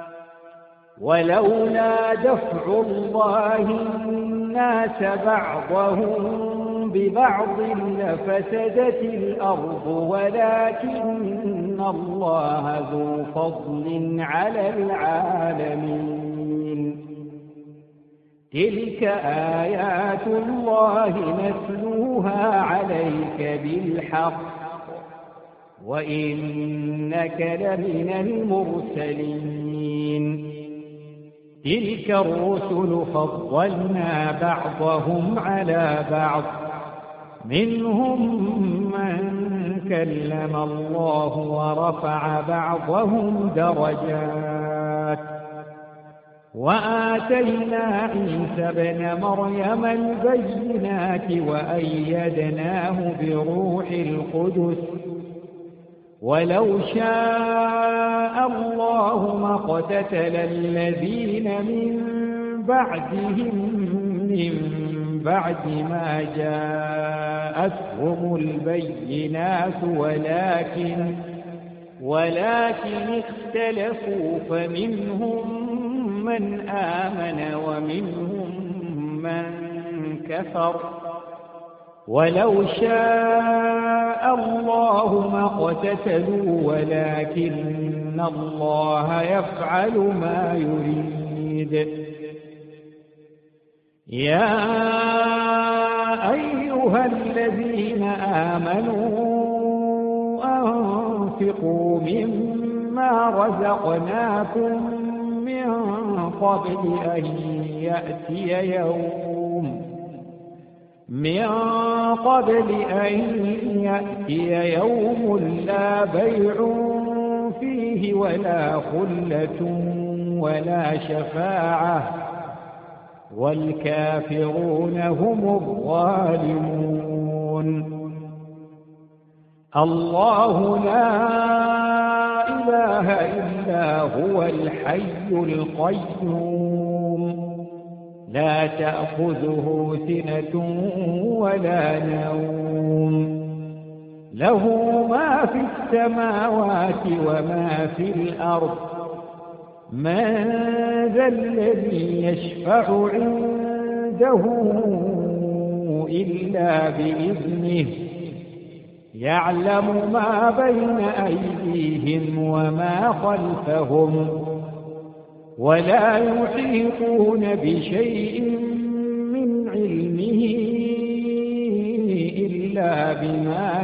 ولولا دفع الله الناس بعضهم ببعض لفسدت الأرض ولكن الله ذو فضل على العالمين تلك آيات الله نتلوها عليك بالحق وإنك لمن المرسلين تلك الرسل فضلنا بعضهم على بعض منهم من كلم الله ورفع بعضهم درجات وآتينا عيسى ابن مريم البينات وأيدناه بروح القدس ولو شاء الله ما اقتتل الذين من بعدهم من بعد ما جاءتهم البينات ولكن ولكن اختلفوا فمنهم من آمن ومنهم من كفر ولو شاء الله ما اقتتلوا ولكن الله يفعل ما يريد يا أيها الذين آمنوا أنفقوا مما رزقناكم من قبل أن يأتي يوم من قبل أن يأتي يوم لا بيع فيه ولا خلة ولا شفاعة والكافرون هم الظالمون. الله لا إله إلا هو الحي القيوم لا تأخذه سنة ولا نوم له ما في السماوات وما في الأرض من ذا الذي يشفع عنده إلا بإذنه يعلم ما بين أيديهم وما خلفهم ولا يحيطون بشيء من علمه إلا بما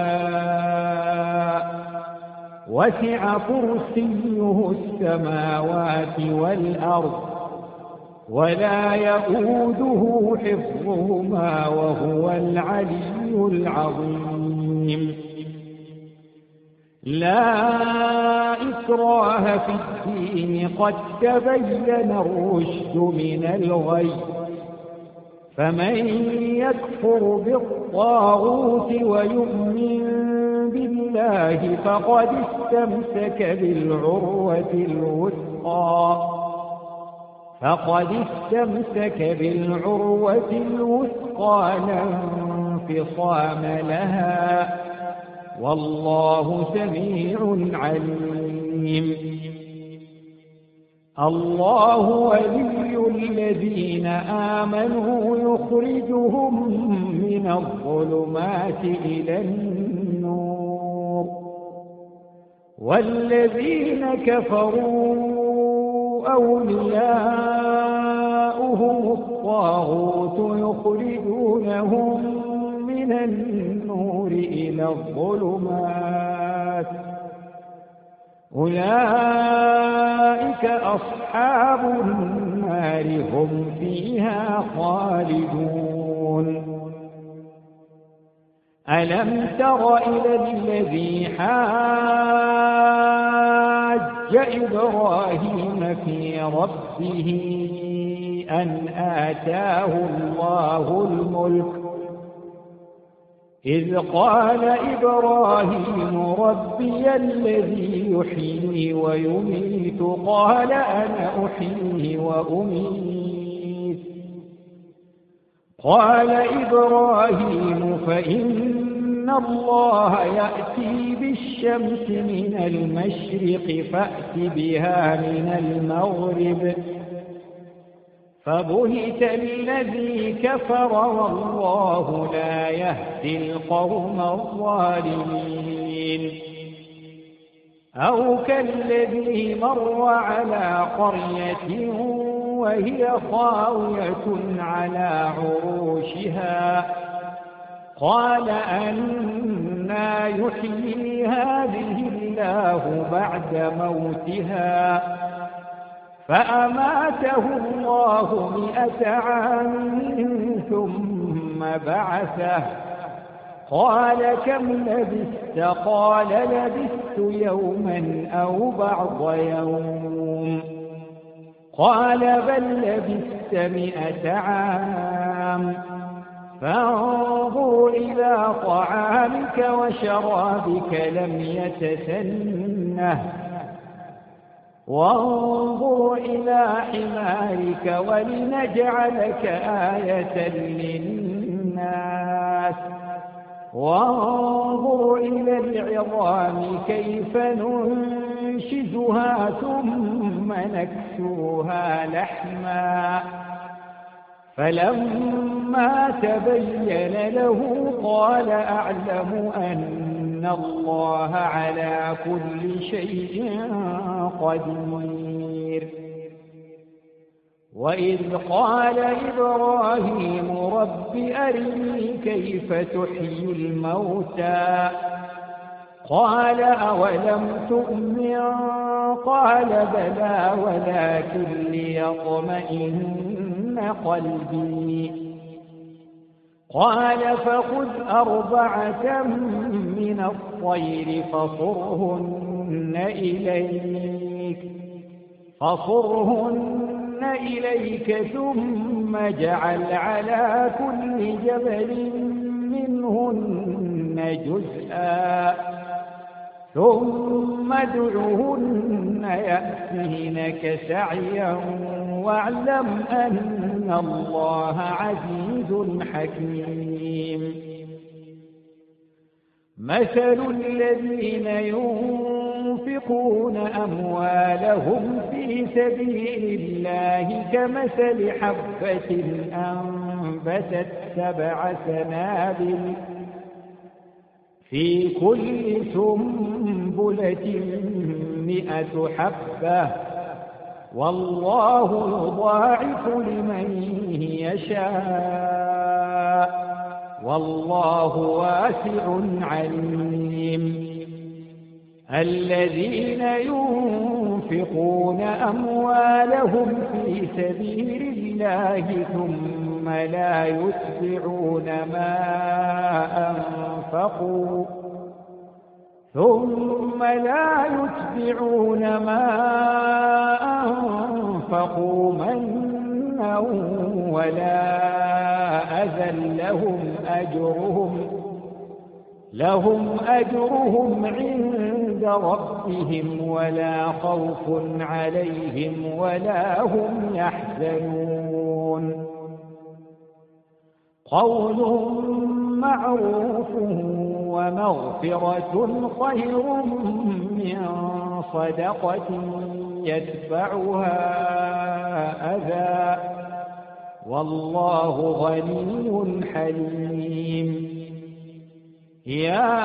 شاء وسع كرسيه السماوات والأرض ولا يؤوده حفظهما وهو العلي العظيم. لا إكراه في الدين قد تبين الرشد من الغي فمن يكفر بالطاغوت ويؤمن بالله فقد استمسك بالعروة الوثقى فقد استمسك بالعروة الوثقى لا انفصام لها والله سميع عليم. الله ولي الذين آمنوا يخرجهم من الظلمات إلى النور والذين كفروا أولياؤهم الطاغوت يخرجونهم من النور إلى الظلمات أولئك أصحاب النار هم فيها خالدون. ألم تر إلى الذي حاج إبراهيم في ربه أن آتاه الله الملك إذ قال إبراهيم ربي الذي يحيي ويميت قال أنا أحيي وأميت قال إبراهيم فإن الله يأتي بالشمس من المشرق فأت بها من المغرب فبهت الذي كفر والله لا يهدي القوم الظالمين. أو كالذي مر على قرية وهي خاوية على عروشها قال أنى يحيي هذه الله بعد موتها فأماته الله مئة عام ثم بعثه قال كم لبثت قال لبثت يوما أو بعض يوم قال بل لبثت مئة عام فانظر إلى طعامك وشرابك لم يتسنه وانظر إلى حمارك ولنجعلك آية للناس وانظر إلى العظام كيف ننشزها ثم نكسوها لحما فلما تبين له قال أعلم أن الله على كل شيء قدير. وإذ قال إبراهيم رب أرني كيف تحيي الموتى قال أولم تؤمن قال بلى ولكن ليطمئن قلبي قال فخذ أربعة من الطير فصرهن إليك فصرهن إليك ثم اجعل على كل جبل منهن جزءا ثم ادعهن يأتينك سعيا واعلم أن الله عزيز حكيم مثل الذين ينفقون أموالهم في سبيل الله كمثل حبة أنبتت سبع سنابل في كل سنبلة مئة حبة والله يضاعف لمن يشاء والله واسع عليم الذين ينفقون أموالهم في سبيل الله ثم لا يتبعون ما أنفقوا ثم لا يتبعون ما أنفقوا منا ولا أذى لهم أجرهم لهم أجرهم عند ربهم ولا خوف عليهم ولا هم يحزنون قول معروف ومغفرة خير من صدقة يتبعها أذى والله غني حليم يا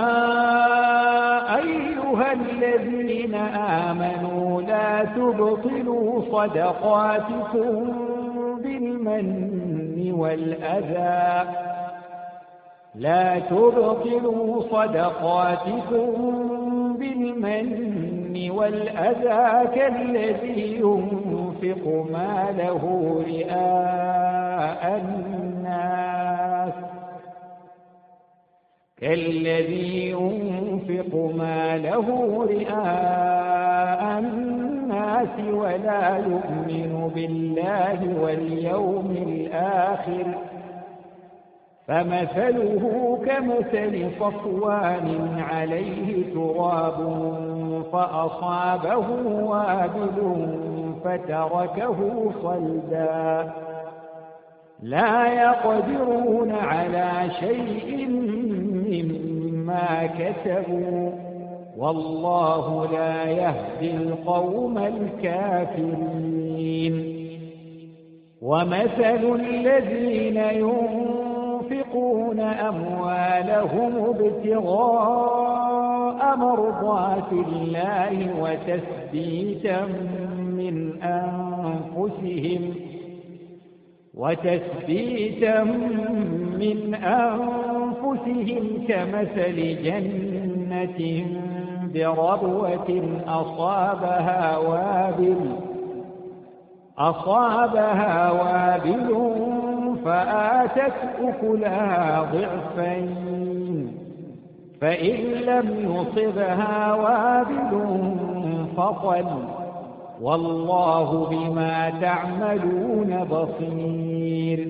أيها الذين آمنوا لا تبطلوا صدقاتكم بالمن والأذى لا تبطلوا صدقاتكم بالمن والأذى كالذي ينفق ماله رئاء الناس كالذي ينفق ماله رئاء الناس ولا يؤمن بالله واليوم الآخر فمثله كمثل صفوان عليه تراب فأصابه وابل فتركه صلدا لا يقدرون على شيء مما كسبوا والله لا يهدي القوم الكافرين ومثل الذين ينفقون أموالهم ابتغاء مرضات الله وتثبيتا من أنفسهم وتثبيتا من أنفسهم كمثل جنة بربوة أصابها وابل أصابها وابل فآتت أكلها ضعفين فإن لم يصبها وابل فطل والله بما تعملون بصير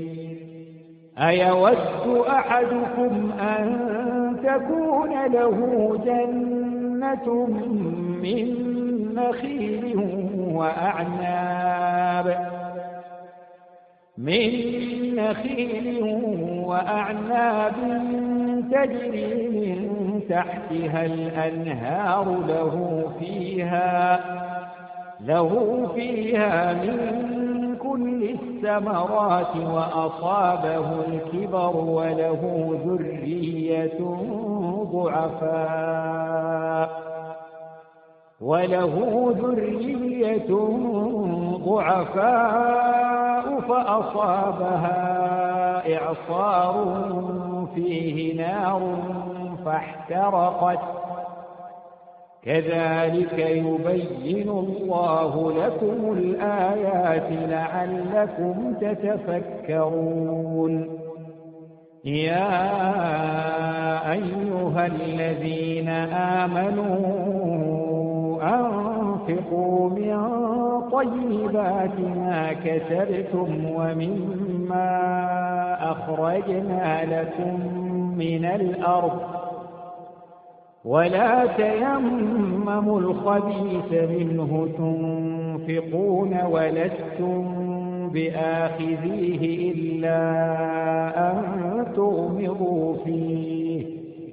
أيود أحدكم أن تكون له جنة من نخيل وأعناب من نخيل وأعناب تجري من تحتها الأنهار له فيها له فيها من كل الثمرات وأصابه الكبر وله ذرية ضعفاء وله ذرية ضعفاء فأصابها إعصار فيه نار فاحترقت كذلك يبين الله لكم الآيات لعلكم تتفكرون يا أيها الذين آمنوا أنفقوا من طيبات ما كسبتم ومما أخرجنا لكم من الأرض ولا تيمموا الخبيث منه تنفقون ولستم بآخذيه إلا أن تغمضوا فيه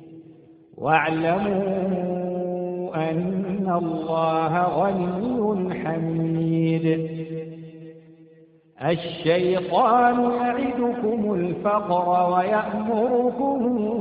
واعلموا أن الله غني حميد. الشيطان يعدكم الفقر ويأمركم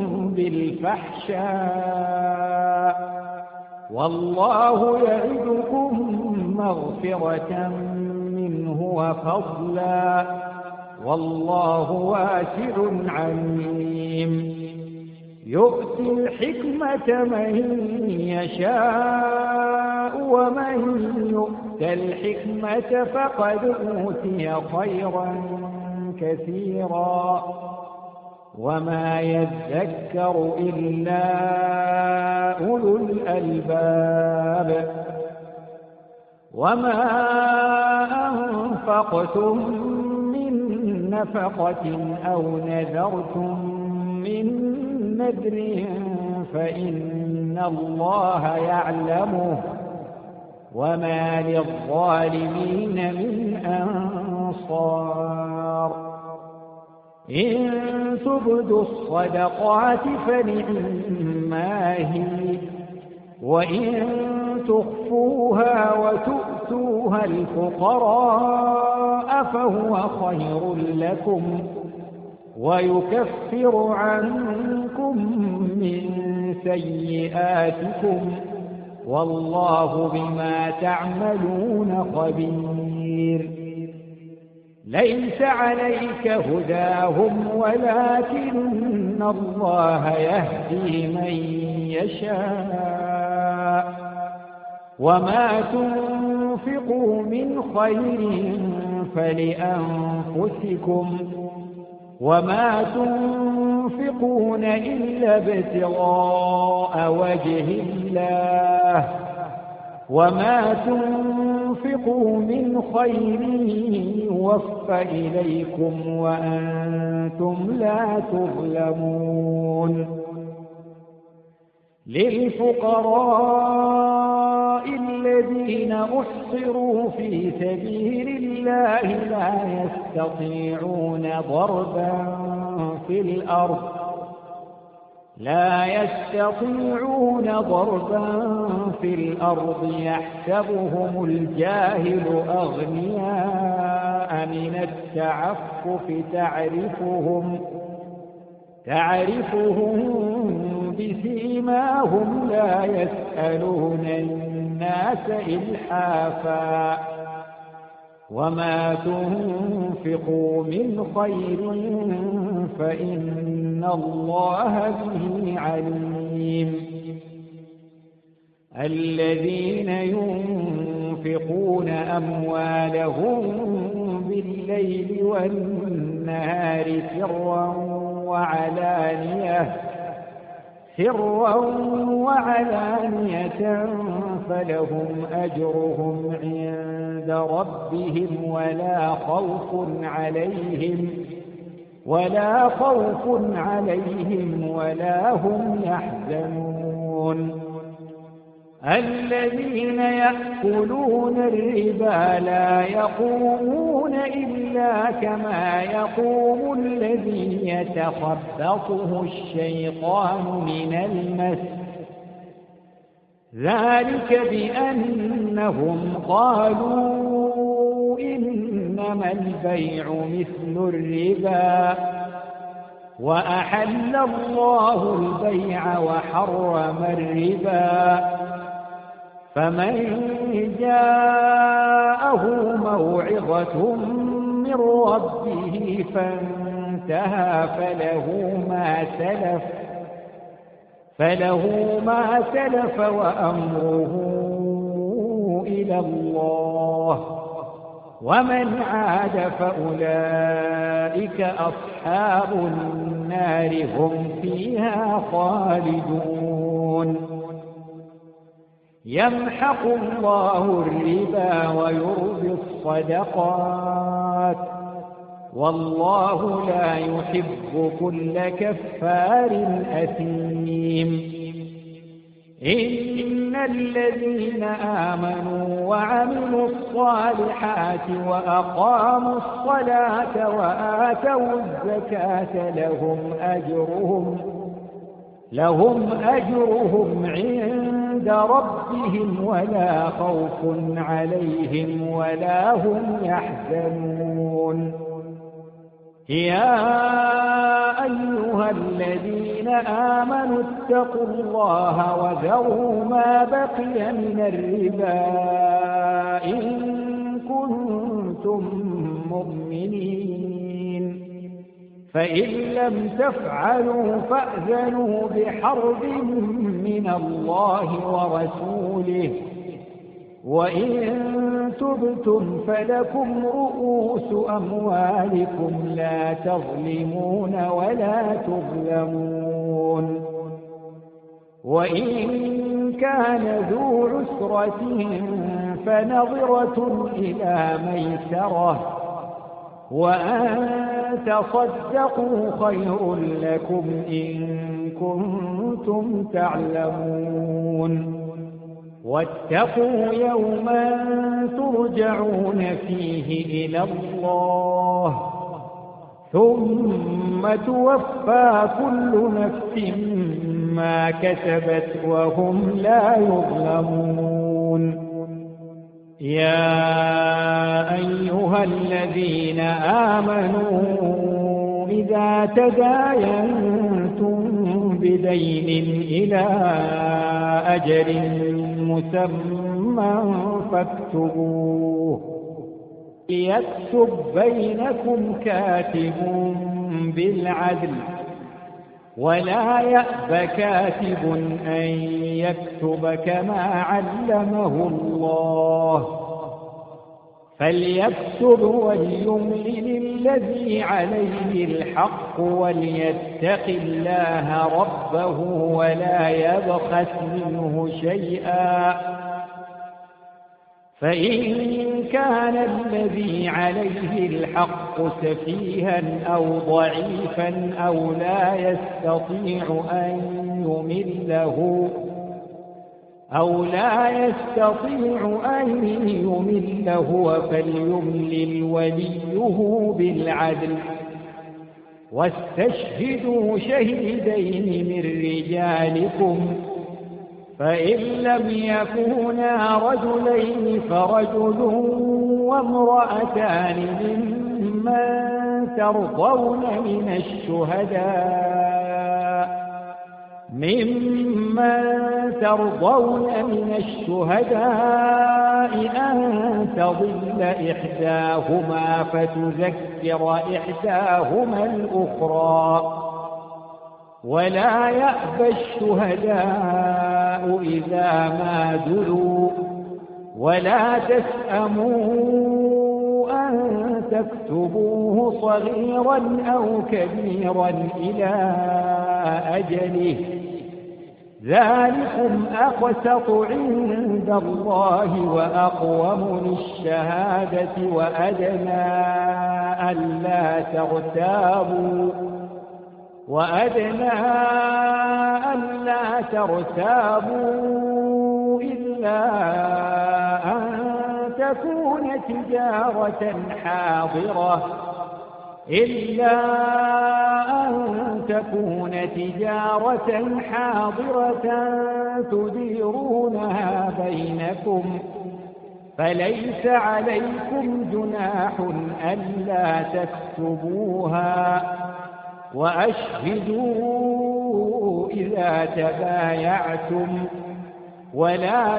بالفحشاء والله يعدكم مغفرة منه وفضلا والله واسع عليم. يؤتي الحكمة من يشاء ومن يؤت الحكمة فقد أوتي خيرا كثيرا وما يذكر إلا أولو الألباب. وما أنفقتم من نفقة أو نذرتم من نذر فإن الله يعلمه وما للظالمين من أنصار. إن تبدوا الصدقات فنعما هي وإن تخفوها وتؤتوها الفقراء فهو خير لكم ويكفر عنكم من سيئاتكم والله بما تعملون خبير. ليس عليك هداهم ولكن الله يهدي من يشاء وما تنفقوا من خير فلأنفسكم وما تنفقون إلا ابتغاء وجه الله وما تنفقوا من خير يوفى إليكم وأنتم لا تظلمون. للفقراء الذين أحصروا في سبيل الله لا يستطيعون ضربا في الأرض لا يستطيعون ضربا في الأرض يحسبهم الجاهل أغنياء من التعفف تعرفهم تعرفهم بسيماهم لا يسألون الناس إلحافا وما تنفقوا من خير فإن الله به عليم. الذين ينفقون أموالهم بالليل والنهار سرا وعلانية سرا وعلانية فلهم أجرهم عند ربهم ولا خوف عليهم ولا خوف عليهم ولا هم يحزنون. الذين يأكلون الربا لا يقومون إلا كما يقوم الذي يتخبطه الشيطان من المس ذلك بأنهم قالوا إنما البيع مثل الربا وأحل الله البيع وحرم الربا فمن جاءه موعظة من ربه فانتهى فله ما سلف فله ما سلف وأمره إلى الله ومن عاد فأولئك أصحاب النار هم فيها خالدون. يمحق الله الربا ويربي الصدقات والله لا يحب كل كفار أثيم. إن الذين آمنوا وعملوا الصالحات وأقاموا الصلاة وآتوا الزكاة لهم أجرهم لهم أجرهم عند ربهم ولا خوف عليهم ولا هم يحزنون. يا أيها الذين آمنوا اتقوا الله وذروا ما بقي من الربا إن كنتم مؤمنين، فإن لم تفعلوا فأذنوا بحرب من الله ورسوله، وإن تبتم فلكم رؤوس أموالكم لا تظلمون ولا تظلمون. وإن كان ذو عسرة فنظرة إلى ميسرة، وأن تصدقوا خير لكم إن كنتم تعلمون. واتقوا يوما ترجعون فيه إلى الله ثم توفى كل نفس ما كسبت وهم لا يظلمون. يا أيها الذين آمنوا إذا تداينتم بدين إلى أجل مسمى فاكتبوه، ليكتب بينكم كاتب بالعدل ولا يأب كاتب أن يكتب كما علمه الله، فليكتب وليملل الذي عليه الحق وليتق الله ربه ولا يبخس منه شيئا، فإن كان الذي عليه الحق سفيها أو ضعيفا أو لا يستطيع أن يمله أو لا يستطيع أن يمله فليملل وليه بالعدل، واستشهدوا شهيدين من رجالكم، فإن لم يكونا رجلين فرجل وامرأتان ممن ترضون من الشهداء ممن ترضون من الشهداء أن تضل إحداهما فتذكر إحداهما الأخرى، ولا يأبى الشهداء إذا ما دعوا، ولا تسأموا أن تكتبوه صغيرا أو كبيرا إلى أجله، ذلكم أقسط عند الله وأقوم للشهادة وأدنى ألا ترتابوا وأدنى ألا ترتابوا إلا أن تكون تجارة حاضرة إلا أن تكون تجارة حاضرة تديرونها بينكم، فليس عليكم جناح ألا تكتبوها، وأشهدوا إذا تبايعتم، ولا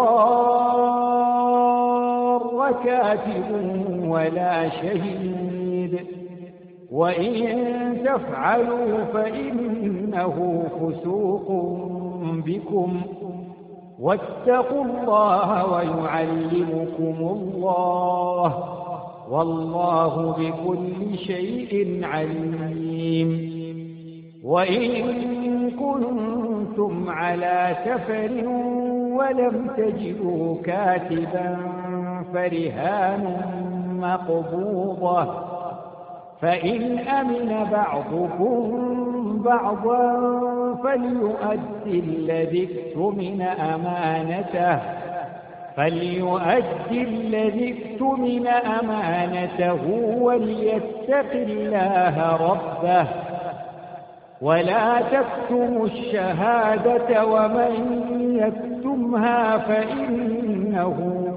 يضار كاتب ولا شهيد، وإن تفعلوا فإنه فسوق بكم، واتقوا الله ويعلمكم الله، والله بكل شيء عليم. وإن كنتم على سفر ولم تجدوا كاتبا فرهان مقبوضة، فإن أمن بعضكم بعضا فليؤدي الذي اؤتمن أمانته فليؤدي الذي اؤتمن أمانته وليتق الله ربه ولا تكتموا الشهادة ومن يكتمها فإنه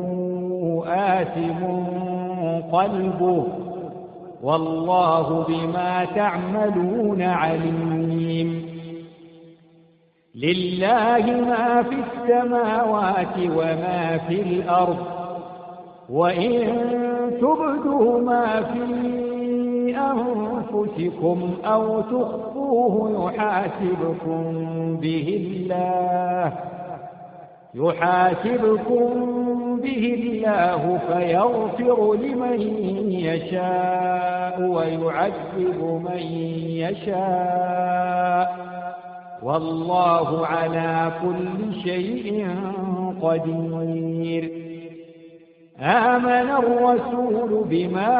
آثم قلبه والله بما تعملون عليم. لله ما في السماوات وما في الأرض، وإن تبدوا ما في أنفسكم أو تخفوه يحاسبكم به الله يحاسبكم به الله فيغفر لمن يشاء ويعذب من يشاء والله على كل شيء قدير. آمن الرسول بما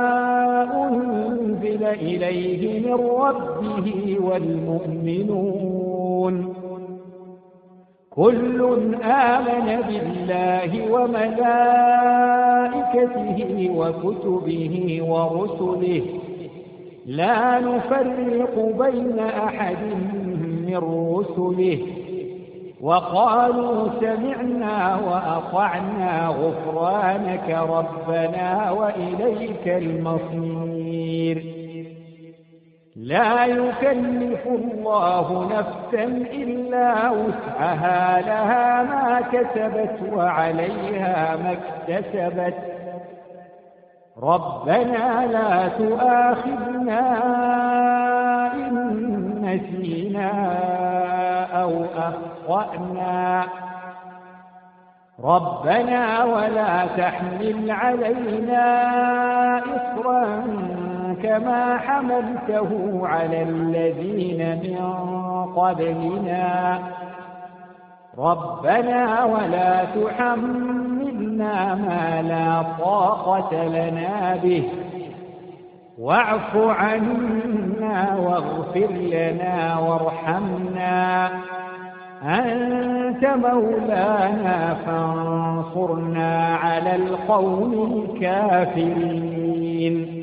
أنزل إليه من ربه والمؤمنون كل آمن بالله وملائكته وكتبه ورسله لا نفرق بين أحد من رسله وقالوا سمعنا وأطعنا غفرانك ربنا وإليك المصير. لا يكلف الله نفسا إلا وسعها لها ما كسبت وعليها ما اكتسبت ربنا لا تؤاخذنا إن نسينا أو أخطأنا ربنا ولا تحمل علينا إصرا كما حملته على الذين من قبلنا ربنا ولا تحملنا ما لا طاقة لنا به واعف عنا واغفر لنا وارحمنا أنت مولانا فانصرنا على القوم الكافرين.